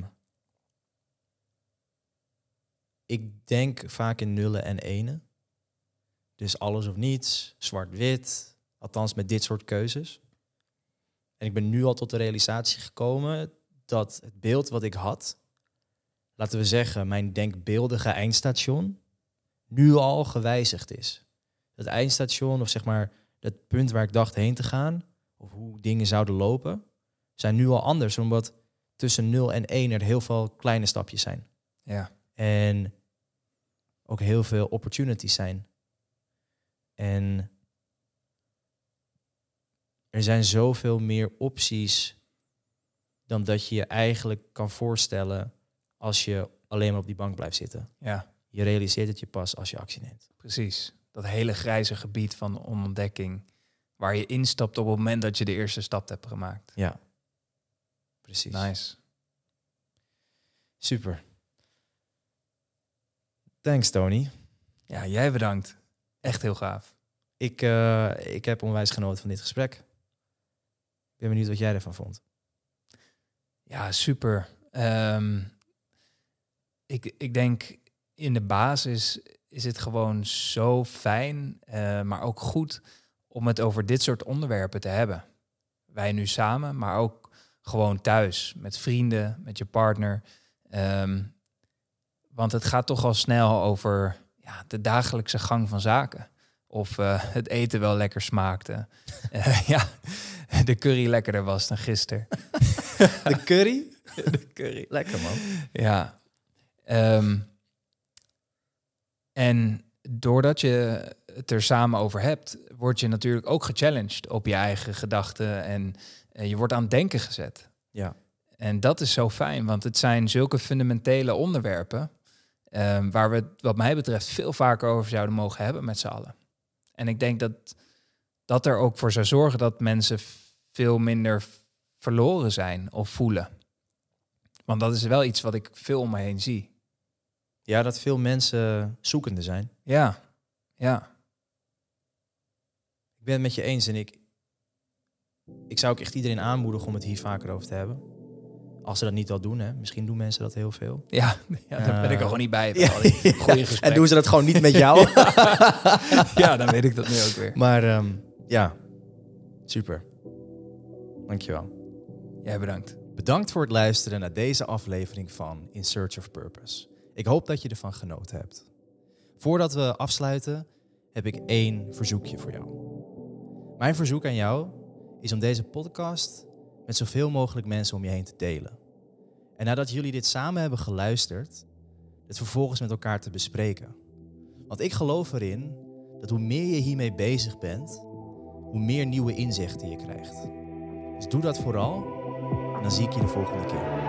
S2: ik denk vaak in nullen en enen. Dus alles of niets, zwart-wit. Althans met dit soort keuzes. En ik ben nu al tot de realisatie gekomen dat het beeld wat ik had, laten we zeggen, mijn denkbeeldige eindstation, nu al gewijzigd is. Het eindstation, of zeg maar het punt waar ik dacht heen te gaan, of hoe dingen zouden lopen, zijn nu al anders, omdat tussen nul en één er heel veel kleine stapjes zijn.
S1: Ja.
S2: En ook heel veel opportunities zijn. En er zijn zoveel meer opties dan dat je je eigenlijk kan voorstellen als je alleen maar op die bank blijft zitten.
S1: Ja.
S2: Je realiseert het je pas als je actie neemt.
S1: Precies. Dat hele grijze gebied van ontdekking, waar je instapt op het moment dat je de eerste stap hebt gemaakt.
S2: Ja, precies.
S1: Nice.
S2: Super. Thanks, Tony.
S1: Ja, jij bedankt. Echt heel gaaf.
S2: Ik, uh, ik heb onwijs genoten van dit gesprek. Ik ben benieuwd wat jij ervan vond.
S1: Ja, super. Um, ik, ik denk in de basis is het gewoon zo fijn, uh, maar ook goed om het over dit soort onderwerpen te hebben. Wij nu samen, maar ook gewoon thuis, met vrienden, met je partner. Um, want het gaat toch al snel over ja, de dagelijkse gang van zaken. Of uh, het eten wel lekker smaakte. uh, ja, de curry lekkerder was dan gisteren.
S2: De curry?
S1: De curry.
S2: Lekker, man.
S1: Ja. Um, en doordat je het er samen over hebt, word je natuurlijk ook gechallenged op je eigen gedachten. En uh, je wordt aan het denken gezet.
S2: Ja.
S1: En dat is zo fijn, want het zijn zulke fundamentele onderwerpen um, waar we het, wat mij betreft, veel vaker over zouden mogen hebben met z'n allen. En ik denk dat dat er ook voor zou zorgen dat mensen veel minder verloren zijn of voelen. Want dat is wel iets wat ik veel om me heen zie.
S2: Ja, dat veel mensen zoekende zijn.
S1: Ja, ja.
S2: Ik ben het met je eens en ik, ik zou ook echt iedereen aanmoedigen om het hier vaker over te hebben. Als ze dat niet al doen, hè. Misschien doen mensen dat heel veel.
S1: Ja, ja daar uh, ben ik er gewoon niet bij.
S2: Ja,
S1: goeie gesprek.
S2: En doen ze dat gewoon niet met jou?
S1: ja. ja, dan weet ik dat nu ook weer.
S2: Maar um, ja, super. Dankjewel.
S1: Jij bedankt.
S2: Bedankt voor het luisteren naar deze aflevering van In Search of Purpose. Ik hoop dat je ervan genoten hebt. Voordat we afsluiten, heb ik één verzoekje voor jou. Mijn verzoek aan jou is om deze podcast met zoveel mogelijk mensen om je heen te delen. En nadat jullie dit samen hebben geluisterd, het vervolgens met elkaar te bespreken. Want ik geloof erin dat hoe meer je hiermee bezig bent, hoe meer nieuwe inzichten je krijgt. Dus doe dat vooral en dan zie ik je de volgende keer.